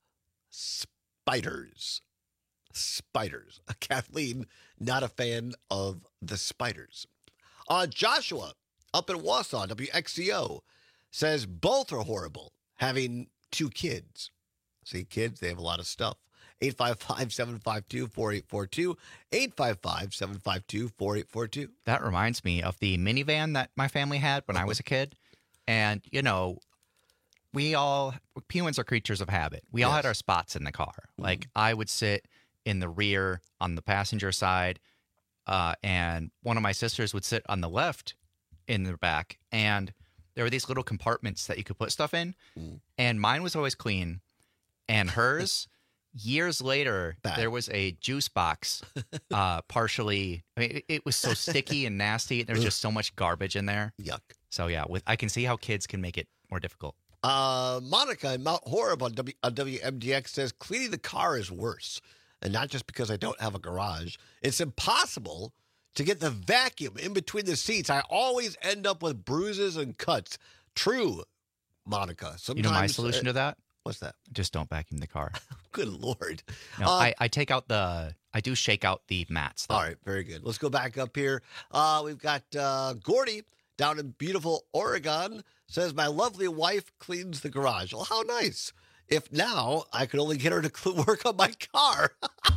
Speaker 19: spiders. Spiders. Kathleen, not a fan of the spiders. Uh, Joshua, up in Wausau, W X C O, says both are horrible, having two kids. See, kids, they have a lot of stuff. eight five five, seven five two, four eight four two, eight five five, seven five two, four eight four two.
Speaker 16: That reminds me of the minivan that my family had when I was a kid. And, you know, we all, humans are creatures of habit. We all
Speaker 19: Yes.
Speaker 16: had our spots in the car. Like, I would sit in the rear on the passenger side, uh, and one of my sisters would sit on the left in the back. And there were these little compartments that you could put stuff in. And mine was always clean. And hers, years later, there was a juice box, uh, partially. I mean, it, it was so sticky and nasty. There's just so much garbage in there.
Speaker 19: Yuck.
Speaker 16: So yeah, with I can see how kids can make it more difficult.
Speaker 19: Uh, Monica in Mount Horeb on, w, on W M D X says cleaning the car is worse. And not just because I don't have a garage. It's impossible to get the vacuum in between the seats. I always end up with bruises and cuts. True, Monica. Sometimes,
Speaker 16: You know my solution
Speaker 19: uh,
Speaker 16: to that?
Speaker 19: What's that?
Speaker 16: Just don't vacuum the car.
Speaker 19: Good Lord.
Speaker 16: No,
Speaker 19: Uh,
Speaker 16: I, I take out the, I do shake out the mats. Though.
Speaker 19: All right, very good. Let's go back up here. Uh, we've got uh, Gordy down in beautiful Oregon. Says, my lovely wife cleans the garage. Well, how nice. If now I could only get her to cl- work on my car.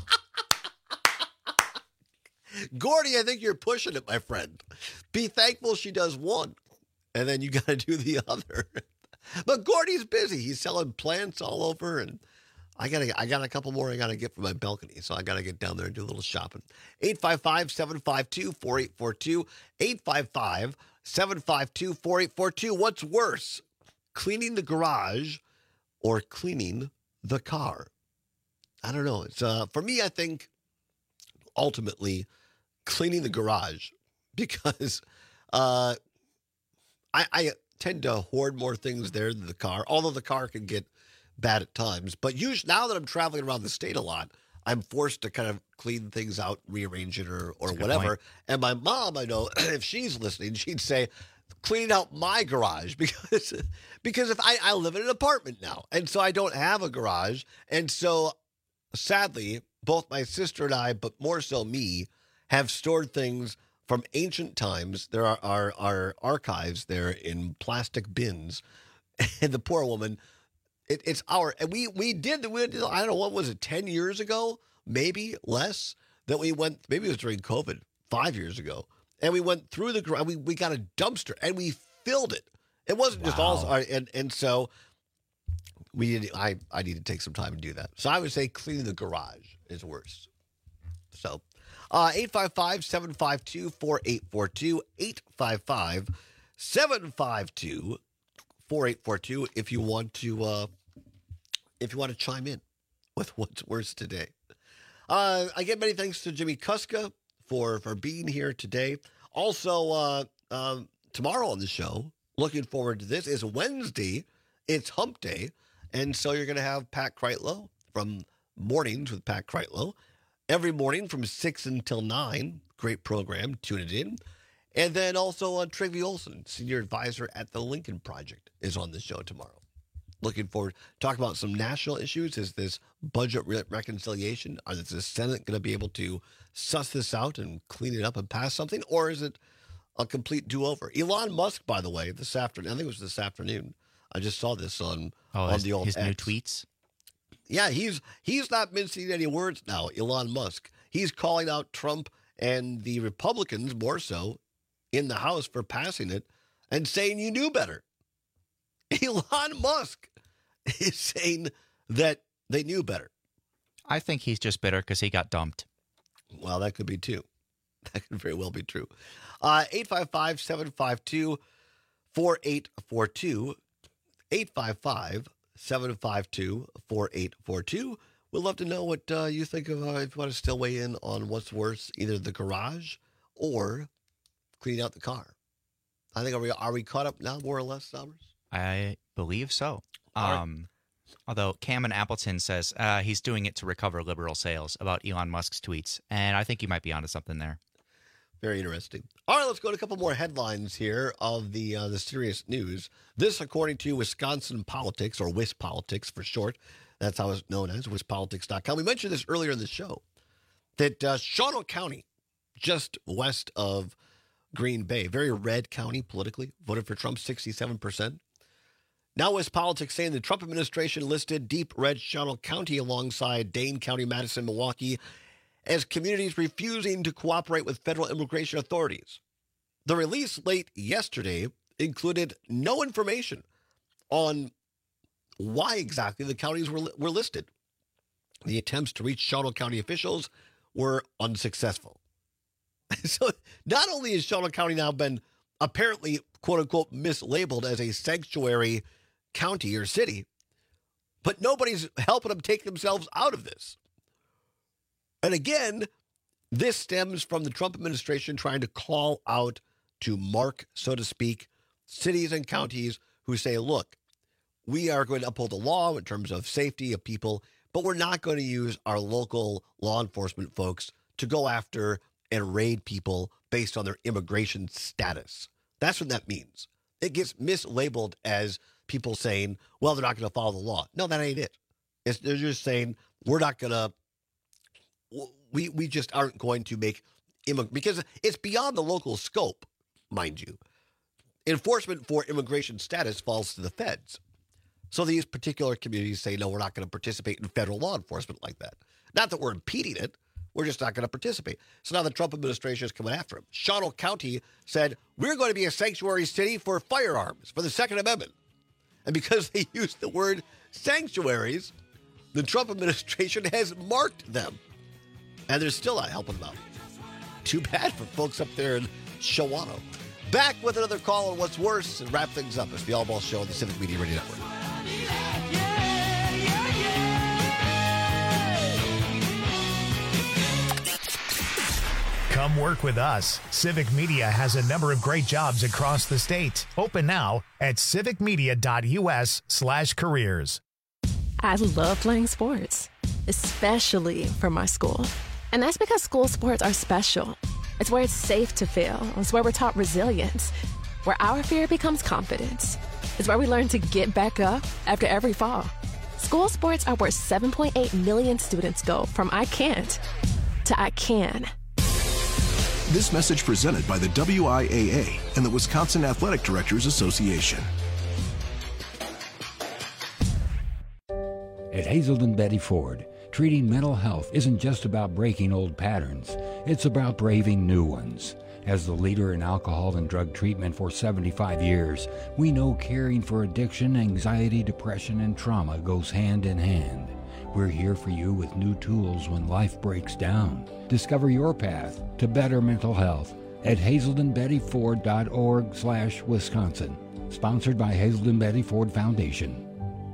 Speaker 19: Gordy, I think you're pushing it, my friend. Be thankful she does one, and then you got to do the other. But Gordy's busy. He's selling plants all over, and I gotta, I got a couple more I gotta get for my balcony, so I gotta get down there and do a little shopping. eight five five, seven five two, four eight four two, eight five five, seven five two, four eight four two. What's worse, cleaning the garage or cleaning the car? I don't know. It's uh, for me, I think ultimately cleaning the garage because uh, I, I tend to hoard more things there than the car, although the car can get bad at times. But usually, now that I'm traveling around the state a lot, I'm forced to kind of clean things out, rearrange it, or, or whatever. Point. And my mom, I know, if she's listening, she'd say, clean out my garage because because if I, I live in an apartment now, and so I don't have a garage. And so, sadly, both my sister and I, but more so me, have stored things from ancient times. There are our, our archives there in plastic bins. And the poor woman... It, it's our, and we, we did, we did, I don't know, what was it, ten years ago, maybe less, that we went, maybe it was during COVID, five years ago, and we went through the garage, we, we got a dumpster, and we filled it. It wasn't wow. just all, and, and so we did, I, I need to take some time to do that. So I would say cleaning the garage is worse. So, uh, eight five five, seven five two, four eight four two, eight five five, seven five two, four eight four two if you want to uh, if you want to chime in with what's worse today. Uh, I get many thanks to Jimmy Kuska for, for being here today. Also, uh, uh, tomorrow on the show, looking forward to this, is Wednesday. It's Hump Day. And so you're going to have Pat Kreitlow from Mornings with Pat Kreitlow every morning from six until nine. Great program. Tune it in. And then also uh, Trygve Olsen, senior advisor at the Lincoln Project, is on the show tomorrow. Looking forward to talk about some national issues. Is this budget re- reconciliation? Is the Senate going to be able to suss this out and clean it up and pass something? Or is it a complete do-over? Elon Musk, by the way, this afternoon, I think it was this afternoon, I just saw this on,
Speaker 16: oh,
Speaker 19: on
Speaker 16: his,
Speaker 19: the old
Speaker 16: his
Speaker 19: X.
Speaker 16: new tweets?
Speaker 19: Yeah, he's he's not mincing any words now, Elon Musk. He's calling out Trump and the Republicans, more so, in the House for passing it and saying you knew better. Elon Musk is saying that they knew better.
Speaker 16: I think he's just bitter because he got dumped.
Speaker 19: Well, that could be too. That could very well be true. Uh, eight five five, seven five two, four eight four two. eight five five, seven five two, four eight four two. We'd love to know what uh, you think of, uh, if you want to still weigh in on what's worse, either the garage or clean out the car. I think, are we, are we caught up now, more or less, Summers?
Speaker 16: I believe so. Um, right. Although Cameron Appleton says uh, he's doing it to recover liberal sales about Elon Musk's tweets. And I think you might be onto something there.
Speaker 19: Very interesting. All right, let's go to a couple more headlines here of the uh, the serious news. This, according to Wisconsin Politics, or WisPolitics for short. That's how it's known as, wis politics dot com. We mentioned this earlier in the show, that uh, Shawano County, just west of Green Bay, very red county politically, voted for Trump sixty-seven percent. Now WisPolitics saying the Trump administration listed deep red Shawano County alongside Dane County, Madison, Milwaukee as communities refusing to cooperate with federal immigration authorities. The release late yesterday included no information on why exactly the counties were, were listed. The attempts to reach Shawano County officials were unsuccessful. So not only has Shawano County now been apparently, quote unquote, mislabeled as a sanctuary county or city, but nobody's helping them take themselves out of this. And again, this stems from the Trump administration trying to call out to mark, so to speak, cities and counties who say, look, we are going to uphold the law in terms of safety of people, but we're not going to use our local law enforcement folks to go after and raid people based on their immigration status. That's what that means. It gets mislabeled as people saying, well, they're not going to follow the law. No, that ain't it. It's, they're just saying, we're not going to, we we just aren't going to make, immig- because it's beyond the local scope, mind you. Enforcement for immigration status falls to the feds. So these particular communities say, no, we're not going to participate in federal law enforcement like that. Not that we're impeding it. We're just not going to participate. So now the Trump administration is coming after him. Shawano County said, we're going to be a sanctuary city for firearms, for the Second Amendment. And because they used the word sanctuaries, The Trump administration has marked them, and they're still not helping them out. Too bad for folks up there in Shawano. Back with another call on what's worse and wrap things up. It's the All Ball Show on the Civic Media Radio Network.
Speaker 1: Come work with us. Civic Media has a number of great jobs across the state. Open now at civicmedia.us slash careers.
Speaker 3: I love playing sports, especially for my school. And that's because school sports are special. It's where it's safe to fail. It's where we're taught resilience, where our fear becomes confidence. It's where we learn to get back up after every fall. School sports are where seven point eight million students go from I can't to I can.
Speaker 8: This message presented by the W I A A and the Wisconsin Athletic Directors Association.
Speaker 22: At Hazelden Betty Ford, treating mental health isn't just about breaking old patterns. It's about braving new ones. As the leader in alcohol and drug treatment for seventy-five years, we know caring for addiction, anxiety, depression, and trauma goes hand in hand. We're here for you with new tools when life breaks down. Discover your path to better mental health at hazelden betty ford dot org slash Wisconsin. Sponsored by Hazelden Betty Ford Foundation.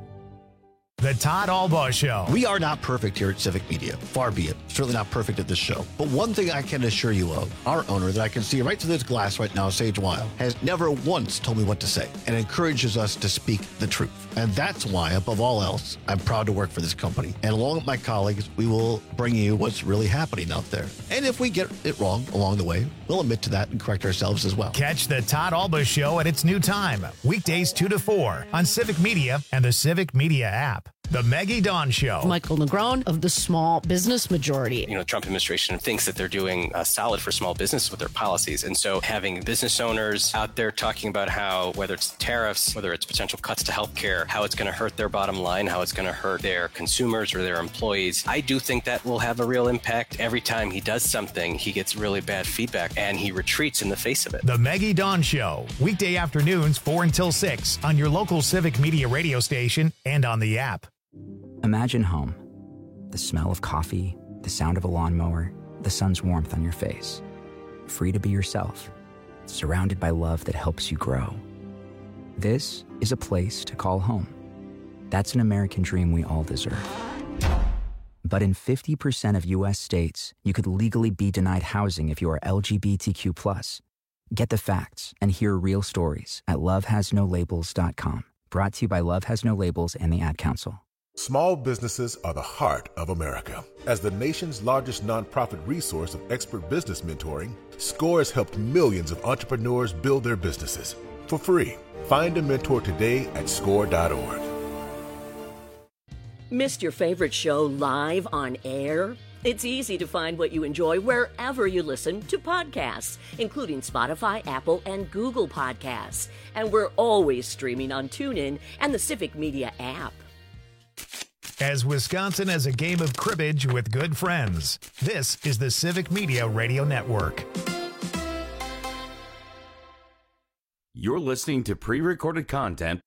Speaker 1: The Todd Albaugh Show.
Speaker 19: We are not perfect here at Civic Media. Far be it. Certainly not perfect at this show. But one thing I can assure you of, our owner that I can see right through this glass right now, Sage Weil, has never once told me what to say and encourages us to speak the truth. And that's why, above all else, I'm proud to work for this company. And along with my colleagues, we will bring you what's really happening out there. And if we get it wrong along the way, we'll admit to that and correct ourselves as well.
Speaker 1: Catch the Todd Albaugh Show at its new time, weekdays two to four on Civic Media and the Civic Media app. The Maggie Dawn Show.
Speaker 24: Michael Negron of the Small Business Majority.
Speaker 25: You know, the Trump administration thinks that they're doing uh, solid for small business with their policies. And so having business owners out there talking about how, whether it's tariffs, whether it's potential cuts to healthcare, how it's going to hurt their bottom line, how it's going to hurt their consumers or their employees, I do think that will have a real impact. Every time he does something, he gets really bad feedback and he retreats in the face of it.
Speaker 1: The Maggie Dawn Show, weekday afternoons four until six on your local Civic Media radio station and on the app.
Speaker 26: Imagine home. The smell of coffee, the sound of a lawnmower, the sun's warmth on your face. Free to be yourself, surrounded by love that helps you grow. This is a place to call home. That's an American dream we all deserve. But in fifty percent of U S states, you could legally be denied housing if you are L G B T Q plus. Get the facts and hear real stories at love has no labels dot com. Brought to you by Love Has No Labels and the Ad Council.
Speaker 27: Small businesses are the heart of America. As the nation's largest nonprofit resource of expert business mentoring, SCORE has helped millions of entrepreneurs build their businesses for free. Find a mentor today at score dot org.
Speaker 18: Missed your favorite show live on air? It's easy to find what you enjoy wherever you listen to podcasts, including Spotify, Apple, and Google Podcasts. And we're always streaming on TuneIn and the Civic Media app.
Speaker 1: As Wisconsin has a game of cribbage with good friends, this is the Civic Media Radio Network.
Speaker 17: You're listening to pre-recorded content.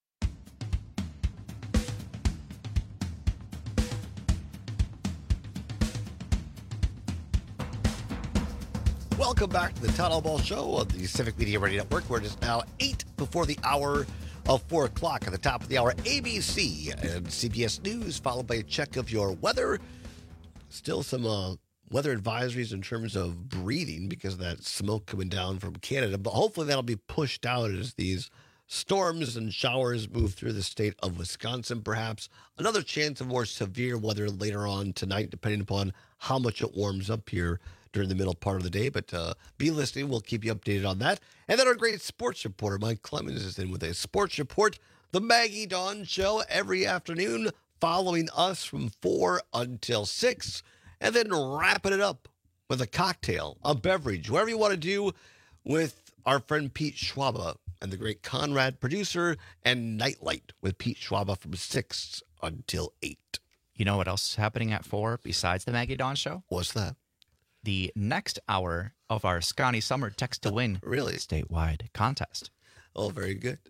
Speaker 19: Welcome back to the Todd Albaugh Show on the Civic Media Radio Network. We're just now eight before the hour of four o'clock. At the top of the hour, A B C and C B S News, followed by a check of your weather. Still some uh, weather advisories in terms of breathing because of that smoke coming down from Canada. But hopefully that'll be pushed out as these storms and showers move through the state of Wisconsin. Perhaps another chance of more severe weather later on tonight, depending upon how much it warms up here during the middle part of the day, but uh, be listening. We'll keep you updated on that. And then our great sports reporter, Mike Clemens, is in with a sports report. The Maggie Dawn Show every afternoon, following us from four until six, and then wrapping it up with a cocktail, a beverage, whatever you want to do with our friend Pete Schwaba and the great Conrad producer and Nightlight with Pete Schwaba from six until eight.
Speaker 16: You know what else is happening at four besides the Maggie Dawn Show?
Speaker 19: What's that?
Speaker 16: The next hour of our Scotty Summer Text to Win
Speaker 19: really
Speaker 16: statewide contest.
Speaker 19: Oh, very good.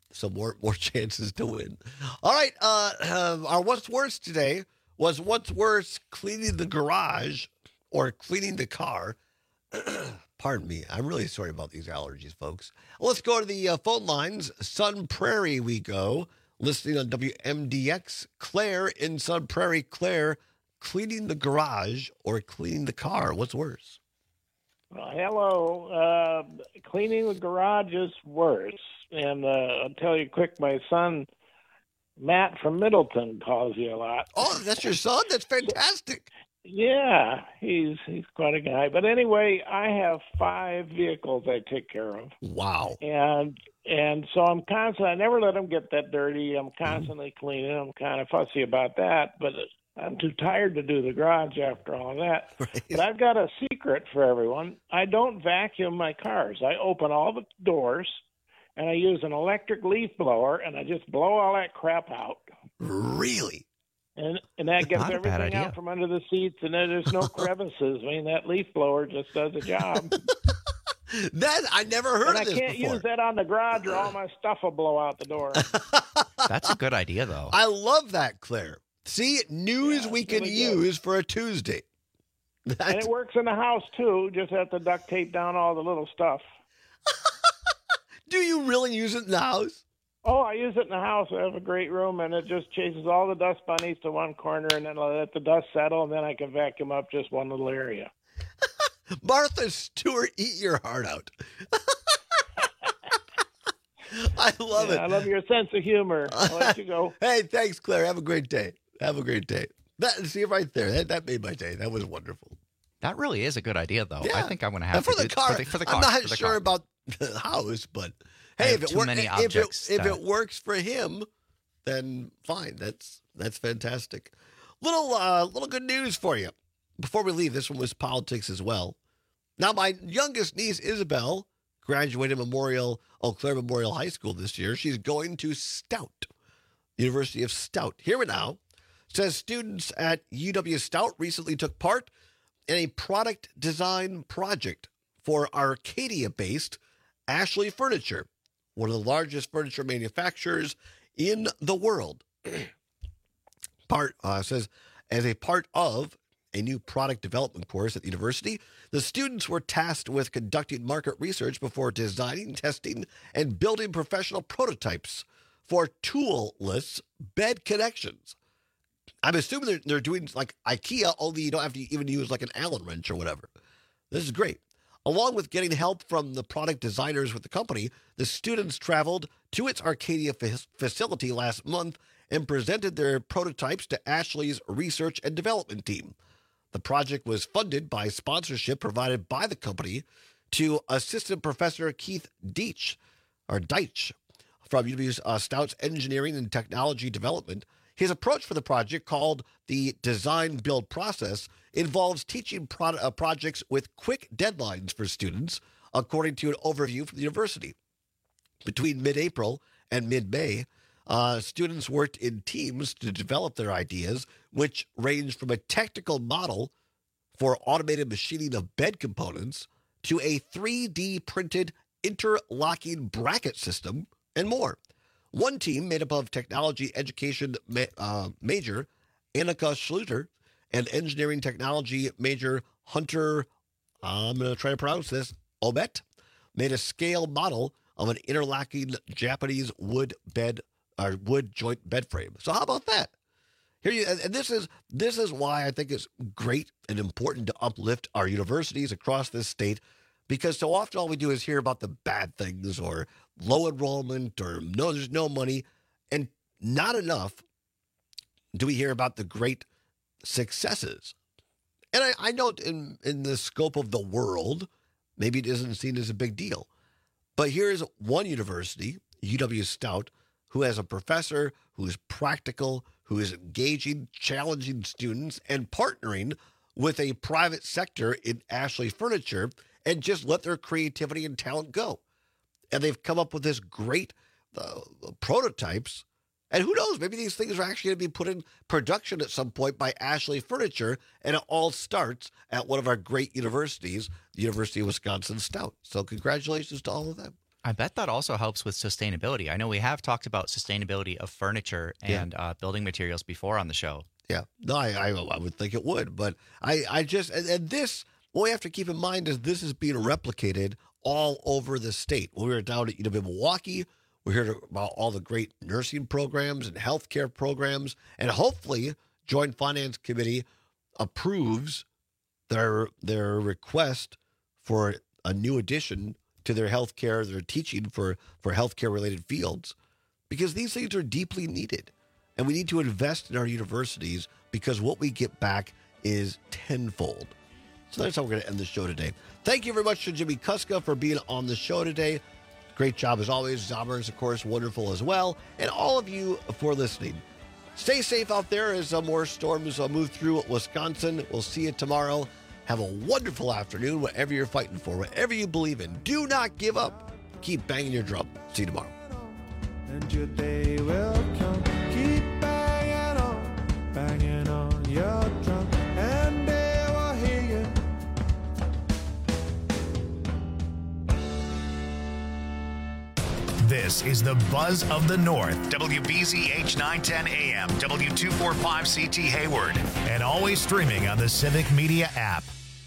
Speaker 19: So more more chances to win. All right. Uh, uh, our what's worse today was what's worse, cleaning the garage or cleaning the car. Pardon me. I'm really sorry about these allergies, folks. Let's go to the uh, phone lines. Sun Prairie we go. Listening on W M D X. Claire in Sun Prairie. Claire, cleaning the garage or cleaning the car? What's worse?
Speaker 4: Well, hello. Uh, cleaning the garage is worse. And uh, I'll tell you quick, my son, Matt from Middleton, calls you a lot.
Speaker 19: Oh, that's your son? That's fantastic.
Speaker 4: Yeah, he's he's quite a guy. But anyway, I have five vehicles I take care of.
Speaker 19: Wow.
Speaker 4: And and so I'm constantly, I never let them get that dirty. I'm constantly mm-hmm. cleaning. I'm kind of fussy about that, but I'm too tired to do the garage after all that. Right. But I've got a secret for everyone. I don't vacuum my cars. I open all the doors, and I use an electric leaf blower, and I just blow all that crap out.
Speaker 19: Really?
Speaker 4: And and that gets
Speaker 16: Not a bad
Speaker 4: everything
Speaker 16: idea.
Speaker 4: out from under the seats, and then there's no crevices. I mean, that leaf blower just does a job.
Speaker 19: That I never heard
Speaker 4: and
Speaker 19: of
Speaker 4: I
Speaker 19: this
Speaker 4: can't
Speaker 19: before.
Speaker 4: use that on the garage, or all my stuff will blow out the door.
Speaker 16: That's a good idea, though.
Speaker 19: I love that, Claire. See, news
Speaker 4: Yeah,
Speaker 19: we
Speaker 4: it's
Speaker 19: can
Speaker 4: really good.
Speaker 19: use for a Tuesday. That's...
Speaker 4: And it works in the house, too. Just have to duct tape down all the little stuff.
Speaker 19: Do you really use it in the house?
Speaker 4: Oh, I use it in the house. I have a great room, and it just chases all the dust bunnies to one corner, and then I'll let the dust settle, and then I can vacuum up just one little area.
Speaker 19: Martha Stewart, eat your heart out. I love
Speaker 4: Yeah,
Speaker 19: it.
Speaker 4: I love your sense of humor. I'll let you go.
Speaker 19: Hey, thanks, Claire. Have a great day. Have a great day. That, see it right there. That, that made my day. That was wonderful.
Speaker 16: That really is a good idea, though.
Speaker 19: Yeah.
Speaker 16: I think I'm going to have
Speaker 19: And for
Speaker 16: to
Speaker 19: the
Speaker 16: do
Speaker 19: car,
Speaker 16: for the, for the car.
Speaker 19: I'm not
Speaker 16: for the
Speaker 19: sure
Speaker 16: car.
Speaker 19: about the house, but
Speaker 16: I
Speaker 19: hey,
Speaker 16: have
Speaker 19: if it,
Speaker 16: too
Speaker 19: wor-
Speaker 16: many
Speaker 19: if,
Speaker 16: objects
Speaker 19: it, if
Speaker 16: that-
Speaker 19: it works for him, then fine. That's that's fantastic. Little uh, little good news for you. Before we leave, this one was politics as well. Now, my youngest niece, Isabel, graduated Memorial Eau Claire Memorial High School this year. She's going to Stout, University of Stout. Here and now, says students at U W Stout recently took part in a product design project for Arcadia-based Ashley Furniture, one of the largest furniture manufacturers in the world. Part uh, says, as a part of a new product development course at the university, the students were tasked with conducting market research before designing, testing, and building professional prototypes for toolless bed connections. I'm assuming they're, they're doing like IKEA, only you don't have to even use like an Allen wrench or whatever. This is great. Along with getting help from the product designers with the company, the students traveled to its Arcadia fa- facility last month and presented their prototypes to Ashley's research and development team. The project was funded by sponsorship provided by the company to Assistant Professor Keith Deitch, or Deitch, from U W uh, Stout's Engineering and Technology Development. His approach for the project, called the Design Build Process, involves teaching pro- uh, projects with quick deadlines for students, according to an overview from the university. Between mid-April and mid-May, uh, students worked in teams to develop their ideas, which ranged from a technical model for automated machining of bed components to a three D printed interlocking bracket system and more. One team made up of technology education ma- uh, major Annika Schluter and engineering technology major Hunter, I'm going to try to pronounce this, Obet, made a scale model of an interlocking Japanese wood bed or wood joint bed frame. So how about that? Here you, and this is this is why I think it's great and important to uplift our universities across this state, because so often all we do is hear about the bad things or low enrollment or no, there's no money, and not enough do we hear about the great successes. And I, I know in in the scope of the world, maybe it isn't seen as a big deal, but here's one university, U W Stout, who has a professor who is practical, who is engaging, challenging students, and partnering with a private sector in Ashley Furniture, and just let their creativity and talent go. And they've come up with this great uh, prototypes. And who knows, maybe these things are actually going to be put in production at some point by Ashley Furniture, and it all starts at one of our great universities, the University of Wisconsin Stout. So congratulations to all of them.
Speaker 16: I bet that also helps with sustainability. I know we have talked about sustainability of furniture and yeah. uh, building materials before on the show.
Speaker 19: Yeah, no, I, I, I would think it would, but I, I just and, and this what we have to keep in mind is this is being replicated all over the state. We were down at U W Milwaukee. We heard about all the great nursing programs and healthcare programs, and hopefully, Joint Finance Committee approves their their request for a new addition to their healthcare, their teaching for for healthcare related fields, because these things are deeply needed. And we need to invest in our universities because what we get back is tenfold. So that's how we're going to end the show today. Thank you very much to Jimmy Kuska for being on the show today. Great job as always. Zombers, of course, wonderful as well. And all of you for listening. Stay safe out there as uh, more storms uh, move through Wisconsin. We'll see you tomorrow. Have a wonderful afternoon, whatever you're fighting for, whatever you believe in. Do not give up. Keep banging your drum. See you tomorrow.
Speaker 21: And your day will come. Keep banging on, banging on your drum, and they will hear you.
Speaker 1: This is the Buzz of the North. W B Z H nine ten A M, W two forty-five C T Hayward, and always streaming on the Civic Media app.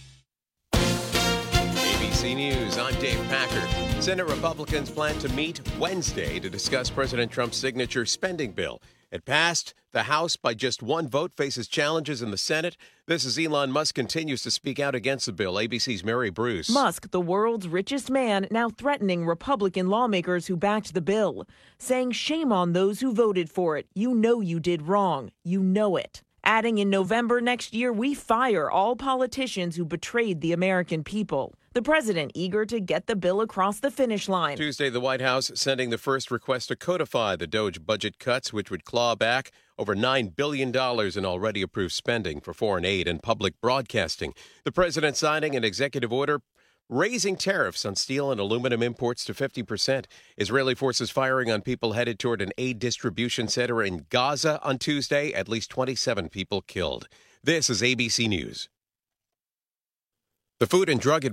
Speaker 5: A B C News, I'm Dave Packer. Senate Republicans plan to meet Wednesday to discuss President Trump's signature spending bill. It passed the House by just one vote, faces challenges in the Senate. This is Elon Musk continues to speak out against the bill. A B C's Mary Bruce.
Speaker 6: Musk, the world's richest man, now threatening Republican lawmakers who backed the bill, saying shame on those who voted for it. You know you did wrong. You know it. Adding in November next year, we fire all politicians who betrayed the American people. The president eager to get the bill across the finish line.
Speaker 5: Tuesday, the White House sending the first request to codify the DOGE budget cuts, which would claw back over nine billion dollars in already approved spending for foreign aid and public broadcasting. The president signing an executive order raising tariffs on steel and aluminum imports to fifty percent. Israeli forces firing on people headed toward an aid distribution center in Gaza on Tuesday. At least twenty-seven people killed. This is A B C News. The Food and Drug